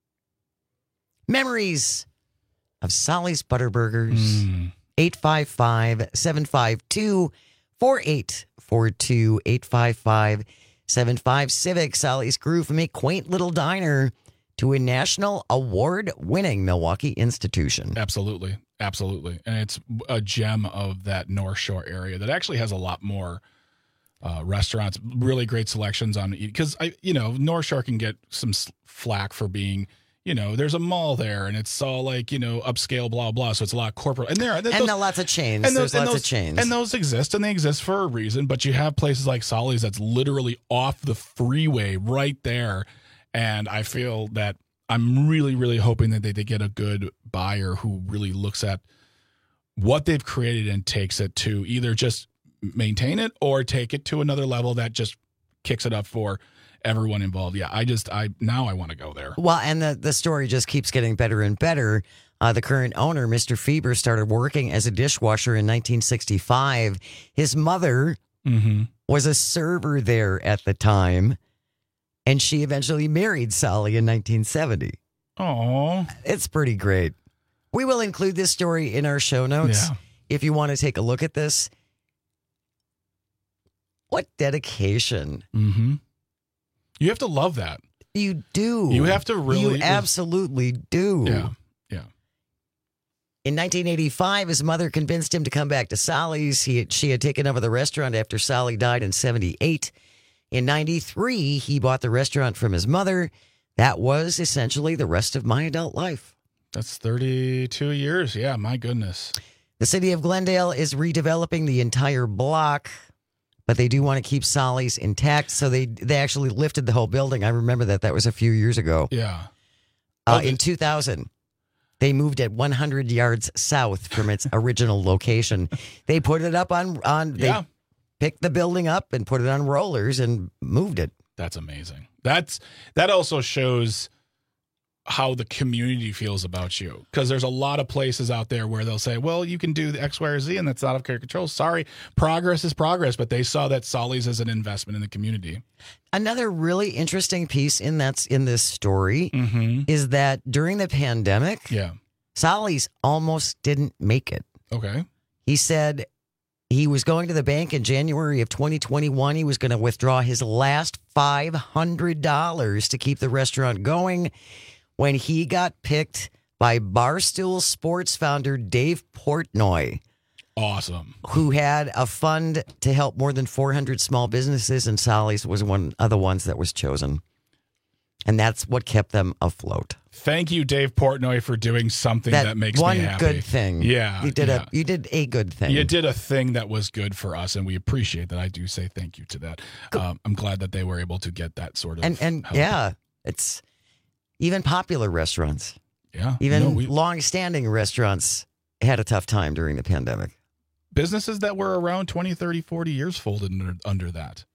Memories of Solly's Butterburgers. 855-752-4842. 855-75-CIVIC. Solly's grew from a quaint little diner to a national award-winning Milwaukee institution. Absolutely. And it's a gem of that North Shore area that actually has a lot more restaurants, really great selections on, because North Shore can get some flack for being, there's a mall there and it's all like, upscale, blah, blah. So it's a lot of corporate. And lots of chains. There's lots of chains. And those exist, and they exist for a reason. But you have places like Solly's that's literally off the freeway right there. And I feel that I'm really, really hoping that they get a good buyer who really looks at what they've created and takes it to either just maintain it or take it to another level that just kicks it up for everyone involved. Yeah, now I want to go there. Well, and the story just keeps getting better and better. The current owner, Mr. Fieber, started working as a dishwasher in 1965. His mother was a server there at the time, and she eventually married Solly in 1970. Oh, it's pretty great. We will include this story in our show notes if you want to take a look at this. What dedication. Mm-hmm. You have to love that. You do. You have to really. You absolutely do. Yeah. In 1985, his mother convinced him to come back to Solly's. She had taken over the restaurant after Solly died in 78. In 93, he bought the restaurant from his mother. That was essentially the rest of my adult life. That's 32 years. Yeah, my goodness. The city of Glendale is redeveloping the entire block, but they do want to keep Solly's intact, so they actually lifted the whole building. I remember that. That was a few years ago. Yeah. In 2000, they moved it 100 yards south from its original location. They put it up they picked the building up and put it on rollers and moved it. That's amazing. That also shows how the community feels about you, because there's a lot of places out there where they'll say, well, you can do the X, Y, or Z, and that's out of their control. Sorry, progress is progress, but they saw that Solly's as an investment in the community. Another really interesting piece in this story is that during the pandemic, Solly's almost didn't make it. Okay. He said he was going to the bank in January of 2021. He was going to withdraw his last $500 to keep the restaurant going when he got picked by Barstool Sports founder Dave Portnoy. Awesome. Who had a fund to help more than 400 small businesses, and Solly's was one of the ones that was chosen. And that's what kept them afloat. Thank you, Dave Portnoy, for doing something that makes me happy. One good thing. Yeah. You did a good thing. You did a thing that was good for us, and we appreciate that. I do say thank you to that. I'm glad that they were able to get that sort of and help. Yeah, it's even popular restaurants. Yeah. Even long-standing restaurants had a tough time during the pandemic. Businesses that were around 20, 30, 40 years folded under that.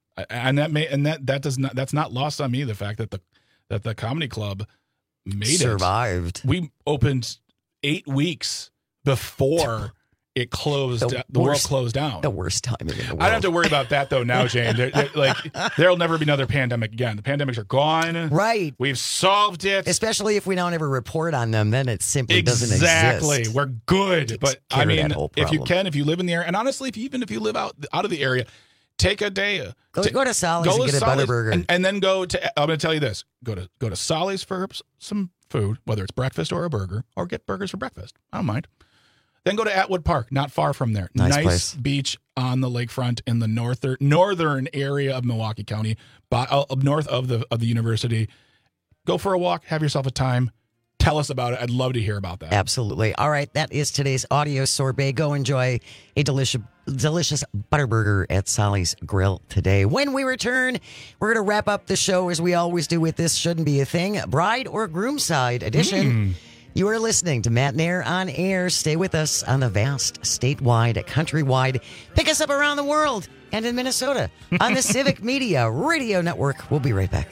That's not lost on me, the fact that the comedy club survived. We opened 8 weeks before it closed. The world closed down. The worst time in the world. I don't have to worry about that though now, Jane. There'll never be another pandemic again. The pandemics are gone. Right. We've solved it. Especially if we don't ever report on them, then it simply doesn't exist. Exactly. We're good. But I mean, if you live in the area, and honestly, even if you live out of the area, take a day. Go to Solly's and get a Butterburger. And then go to, I'm going to tell you this, go to Solly's for some food, whether it's breakfast or a burger, or get burgers for breakfast. I don't mind. Then go to Atwood Park, not far from there. Nice place. Beach on the lakefront in the northern area of Milwaukee County, north of the university. Go for a walk, have yourself a time. Tell us about it. I'd love to hear about that. Absolutely. All right, that is today's audio sorbet. Go enjoy a delicious Butterburger at Solly's Grill today. When we return, we're going to wrap up the show as we always do with This Shouldn't Be a Thing, Bride or Groomside edition. You are listening to Matt Nair on Air. Stay with us on the vast, statewide, countrywide. Pick us up around the world and in Minnesota on the Civic Media Radio Network. We'll be right back.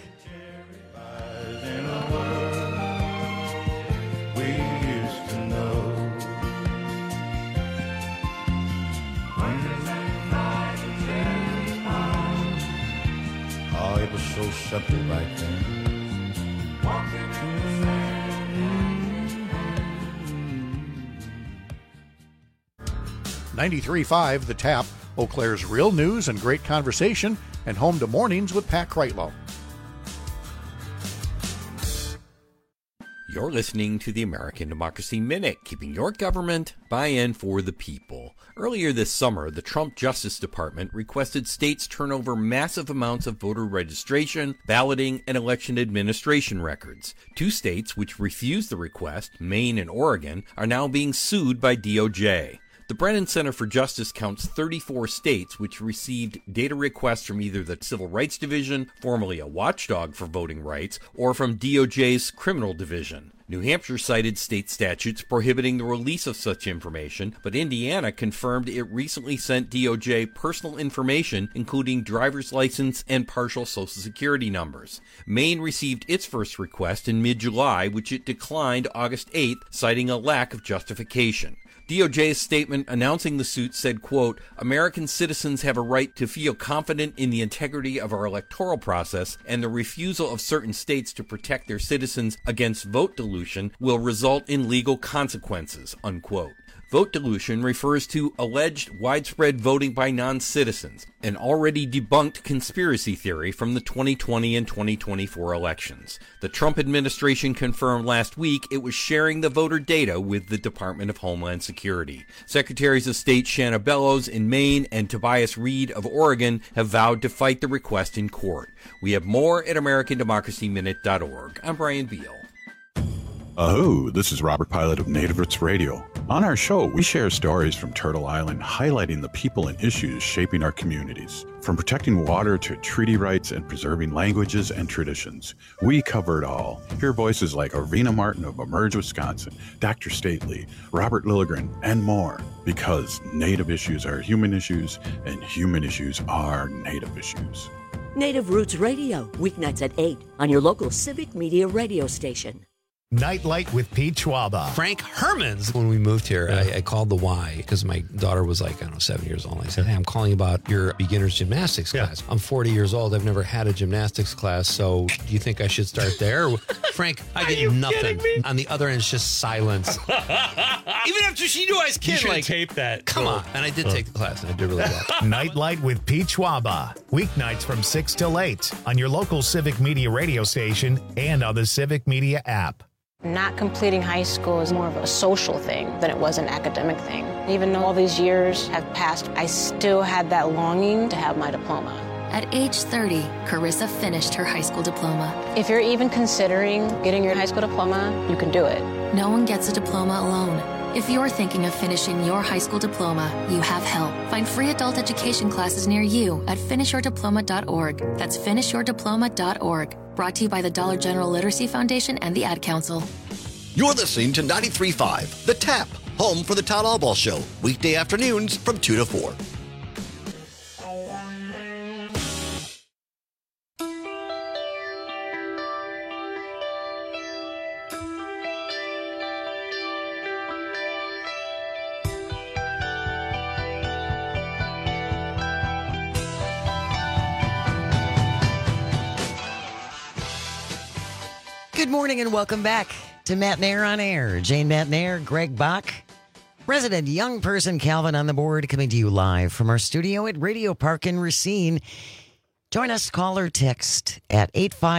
Oh, it was so simple back then. 93.5 The Tap, Eau Claire's real news and great conversation, and home to mornings with Pat Kreitlow. You're listening to the American Democracy Minute, keeping your government by and for the people. Earlier this summer, the Trump Justice Department requested states turn over massive amounts of voter registration, balloting, and election administration records. 2 states which refused the request, Maine and Oregon, are now being sued by DOJ. The Brennan Center for Justice counts 34 states which received data requests from either the Civil Rights Division, formerly a watchdog for voting rights, or from DOJ's Criminal Division. New Hampshire cited state statutes prohibiting the release of such information, but Indiana confirmed it recently sent DOJ personal information, including driver's license and partial Social Security numbers. Maine received its first request in mid-July, which it declined August 8th, citing a lack of justification. DOJ's statement announcing the suit said, quote, American citizens have a right to feel confident in the integrity of our electoral process, and the refusal of certain states to protect their citizens against vote dilution will result in legal consequences, unquote. Vote dilution refers to alleged widespread voting by non-citizens, an already debunked conspiracy theory from the 2020 and 2024 elections. The Trump administration confirmed last week it was sharing the voter data with the Department of Homeland Security. Secretaries of State Shanna Bellows in Maine and Tobias Reed of Oregon have vowed to fight the request in court. We have more at AmericanDemocracyMinute.org. I'm Brian Beal. Aho, this is Robert Pilot of Native Roots Radio. On our show, we share stories from Turtle Island highlighting the people and issues shaping our communities. From protecting water to treaty rights and preserving languages and traditions, we cover it all. Hear voices like Arvina Martin of Emerge, Wisconsin, Dr. Stately, Robert Lilligren, and more. Because Native issues are human issues, and human issues are Native issues. Native Roots Radio, weeknights at 8 on your local Civic Media radio station. Nightlight with Pete Schwaba. Frank Hermans. When we moved here, I called the Y because my daughter was like, 7 years old. I said, hey, I'm calling about your beginner's gymnastics class. I'm 40 years old. I've never had a gymnastics class. So do you think I should start there? Frank, I get nothing. On the other end, it's just silence. Even after she knew I was kidding. You should tape that. Come on. And I did take the class and I did really well. Nightlight with Pete Schwaba. Weeknights from 6 till 8 on your local Civic Media radio station and on the Civic Media app. Not completing high school is more of a social thing than it was an academic thing. Even though all these years have passed, I still had that longing to have my diploma. At age 30, Carissa finished her high school diploma. If you're even considering getting your high school diploma, you can do it. No one gets a diploma alone. If you're thinking of finishing your high school diploma, you have help. Find free adult education classes near you at finishyourdiploma.org. That's finishyourdiploma.org. Brought to you by the Dollar General Literacy Foundation and the Ad Council. You're listening to 93.5, The Tap, home for the Todd Albaugh Show, weekday afternoons from 2 to 4. Good morning and welcome back to Matt Nair on Air. Jane Matt Nair, Greg Bach, resident young person Calvin on the board, coming to you live from our studio at Radio Park in Racine. Join us, call or text at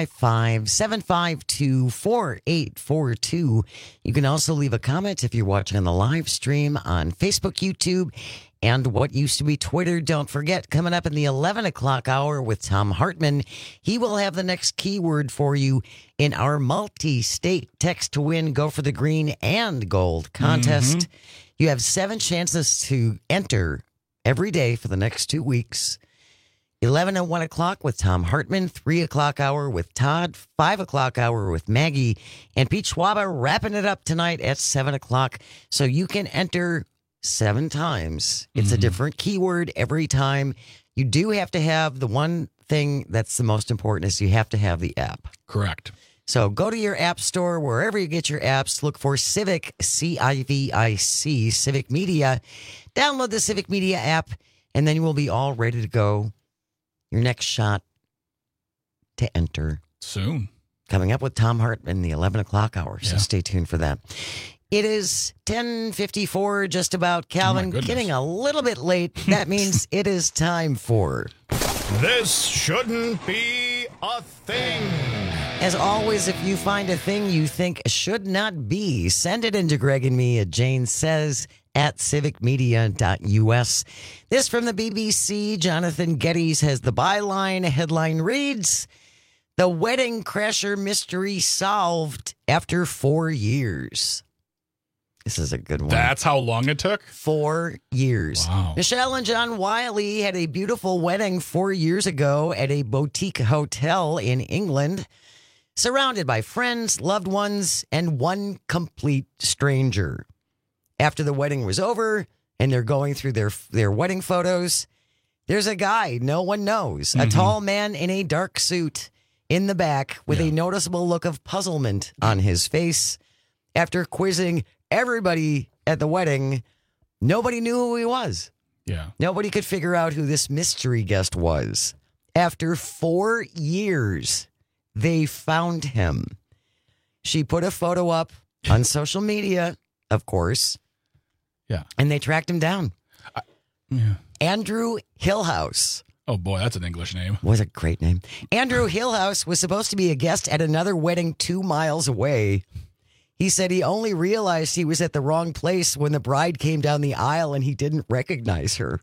855-752-4842. You can also leave a comment if you're watching on the live stream on Facebook, YouTube, and what used to be Twitter. Don't forget, coming up in the 11 o'clock hour with Tom Hartman, he will have the next keyword for you in our multi-state text to win Go for the Green and Gold contest. You have 7 chances to enter every day for the next 2 weeks. 11 and 1 o'clock with Tom Hartman, 3 o'clock hour with Todd, 5 o'clock hour with Maggie, and Pete Schwaba wrapping it up tonight at 7 o'clock. So you can enter 7 times. It's a different keyword every time. You do have to have the one thing that's the most important is you have to have the app. Correct. So go to your app store, wherever you get your apps, look for Civic, C-I-V-I-C, Civic Media. Download the Civic Media app, and then you will be all ready to go. Your next shot to enter. Soon. Coming up with Tom Hartman, the 11 o'clock hour. So stay tuned for that. It is 10:54, just about. Calvin, getting a little bit late. That means it is time for... This shouldn't be a thing. As always, if you find a thing you think should not be, send it into Greg and me at Jane Says at civicmedia.us. This from the BBC, Jonathan Geddes has the byline. Headline reads, "The Wedding Crasher Mystery Solved After 4 years." This is a good one. That's how long it took? 4 years. Wow. Michelle and John Wiley had a beautiful wedding 4 years ago at a boutique hotel in England. surrounded by friends, loved ones, and one complete stranger. After the wedding was over and they're going through their wedding photos, there's a guy no one knows, a tall man in a dark suit in the back with a noticeable look of puzzlement on his face. After quizzing everybody at the wedding, nobody knew who he was. Yeah. Nobody could figure out who this mystery guest was. After 4 years, they found him. She put a photo up on social media, of course. Yeah. And they tracked him down. Yeah. Andrew Hillhouse. Oh, boy, that's an English name. Was a great name. Andrew Hillhouse was supposed to be a guest at another wedding 2 miles away. He said he only realized he was at the wrong place when the bride came down the aisle and he didn't recognize her.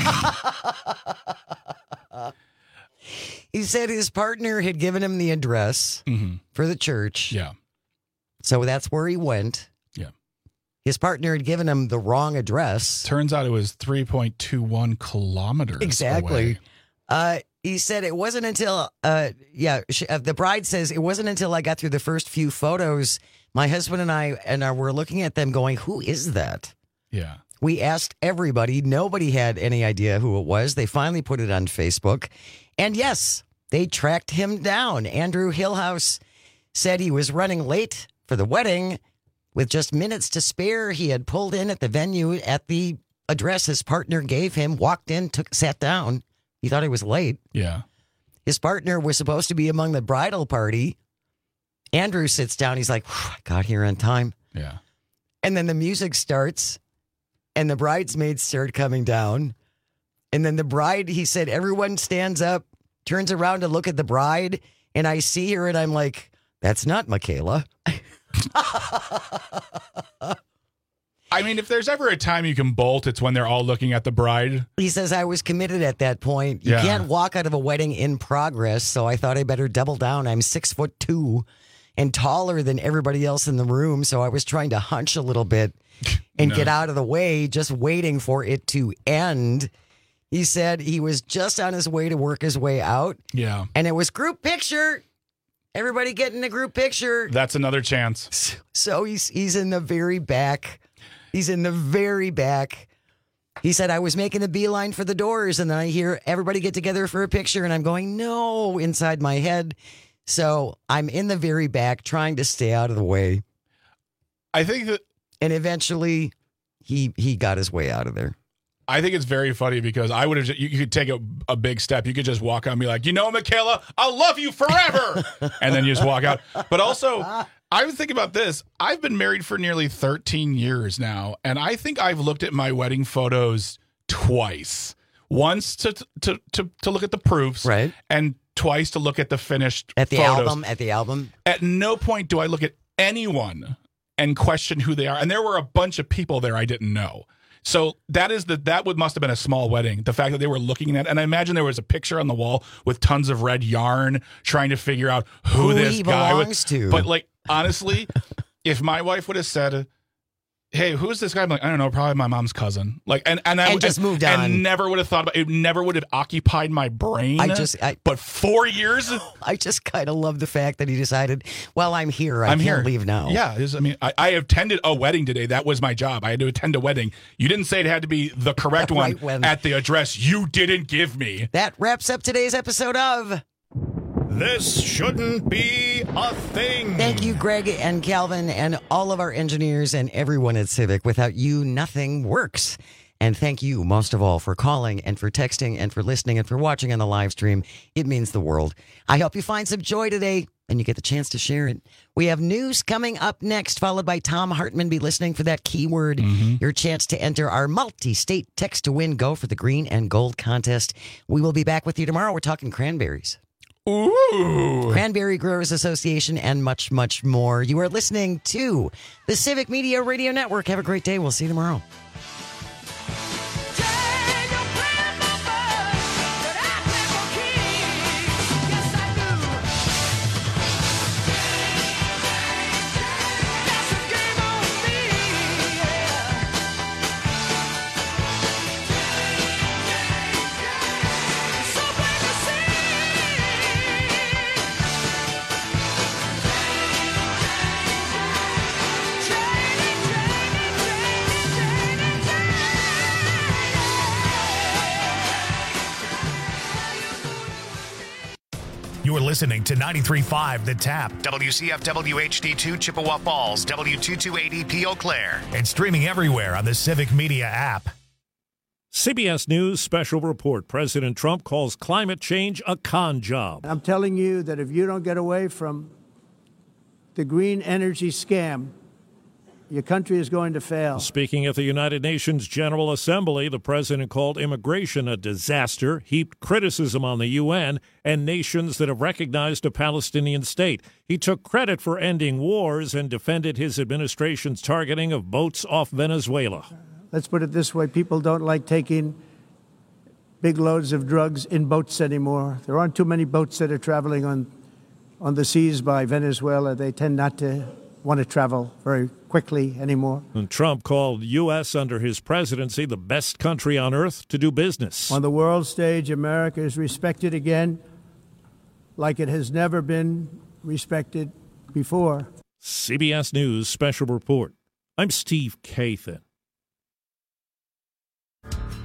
He said his partner had given him the address for the church. Yeah. So that's where he went. Yeah. His partner had given him the wrong address. Turns out it was 3.21 kilometers Exactly. away. He said it wasn't until, the bride says, it wasn't until I got through the first few photos, my husband and I were looking at them going, who is that? Yeah. We asked everybody. Nobody had any idea who it was. They finally put it on Facebook. And yes, they tracked him down. Andrew Hillhouse said he was running late for the wedding. With just minutes to spare, he had pulled in at the venue at the address his partner gave him, walked in, sat down. He thought he was late. Yeah. His partner was supposed to be among the bridal party. Andrew sits down. He's like, I got here on time. Yeah. And then the music starts and the bridesmaids start coming down. And then the bride, he said, everyone stands up, turns around to look at the bride. And I see her and I'm like, that's not Michaela. I mean, if there's ever a time you can bolt, it's when they're all looking at the bride. He says, I was committed at that point. You can't walk out of a wedding in progress. So I thought I better double down. I'm 6'2" and taller than everybody else in the room. So I was trying to hunch a little bit and get out of the way, just waiting for it to end. He said he was just on his way to work his way out. Yeah. And it was group picture. Everybody getting a group picture. That's another chance. So he's in the very back. He's in the very back. He said, I was making a beeline for the doors, and then I hear everybody get together for a picture, and I'm going, no, inside my head. So I'm in the very back trying to stay out of the way. I think that... And eventually, he got his way out of there. I think it's very funny because I would have. You could take a big step. You could just walk out and be like, Michaela, I'll love you forever, and then you just walk out. But also, I was thinking about this. I've been married for nearly 13 years now, and I think I've looked at my wedding photos twice. Once to look at the proofs, right, and twice to look at the finished at the photos. album. At no point do I look at anyone and question who they are. And there were a bunch of people there I didn't know. So that must have been a small wedding. The fact that they were looking at, and I imagine there was a picture on the wall with tons of red yarn trying to figure out who this he guy belongs to. But like, honestly, if my wife would have said, hey, who's this guy? I'm like, I don't know, probably my mom's cousin. Like, and I just moved on. And never would have thought about it. Never would have occupied my brain. But 4 years, I just kind of love the fact that he decided, well, I'm here. I can't leave now. Yeah, I attended a wedding today. That was my job. I had to attend a wedding. You didn't say it had to be the correct one at the address you didn't give me. That wraps up today's episode of This Shouldn't Be a Thing. Thank you, Greg and Calvin, and all of our engineers and everyone at Civic. Without you, nothing works. And thank you, most of all, for calling and for texting and for listening and for watching on the live stream. It means the world. I hope you find some joy today and you get the chance to share it. We have news coming up next, followed by Tom Hartman. Be listening for that keyword. Your chance to enter our multi-state text to win. Go for the green and gold contest. We will be back with you tomorrow. We're talking cranberries. Ooh. Cranberry Growers Association and much, much more. You are listening to the Civic Media Radio Network. Have a great day. We'll see you tomorrow. listening to 93.5 The Tap, WCFW HD2 Chippewa Falls, W228EP Eau Claire, and streaming everywhere on the Civic Media app. CBS News special report. President Trump calls climate change a con job. I'm telling you that if you don't get away from the green energy scam, your country is going to fail. Speaking at the United Nations General Assembly, the president called immigration a disaster, heaped criticism on the UN and nations that have recognized a Palestinian state. He took credit for ending wars and defended his administration's targeting of boats off Venezuela. Let's put it this way. People don't like taking big loads of drugs in boats anymore. There aren't too many boats that are traveling on the seas by Venezuela. They tend not to want to travel very quickly anymore. And Trump called U.S. under his presidency the best country on earth to do business. On the world stage, America is respected again like it has never been respected before. CBS News special report. I'm Steve Kathan.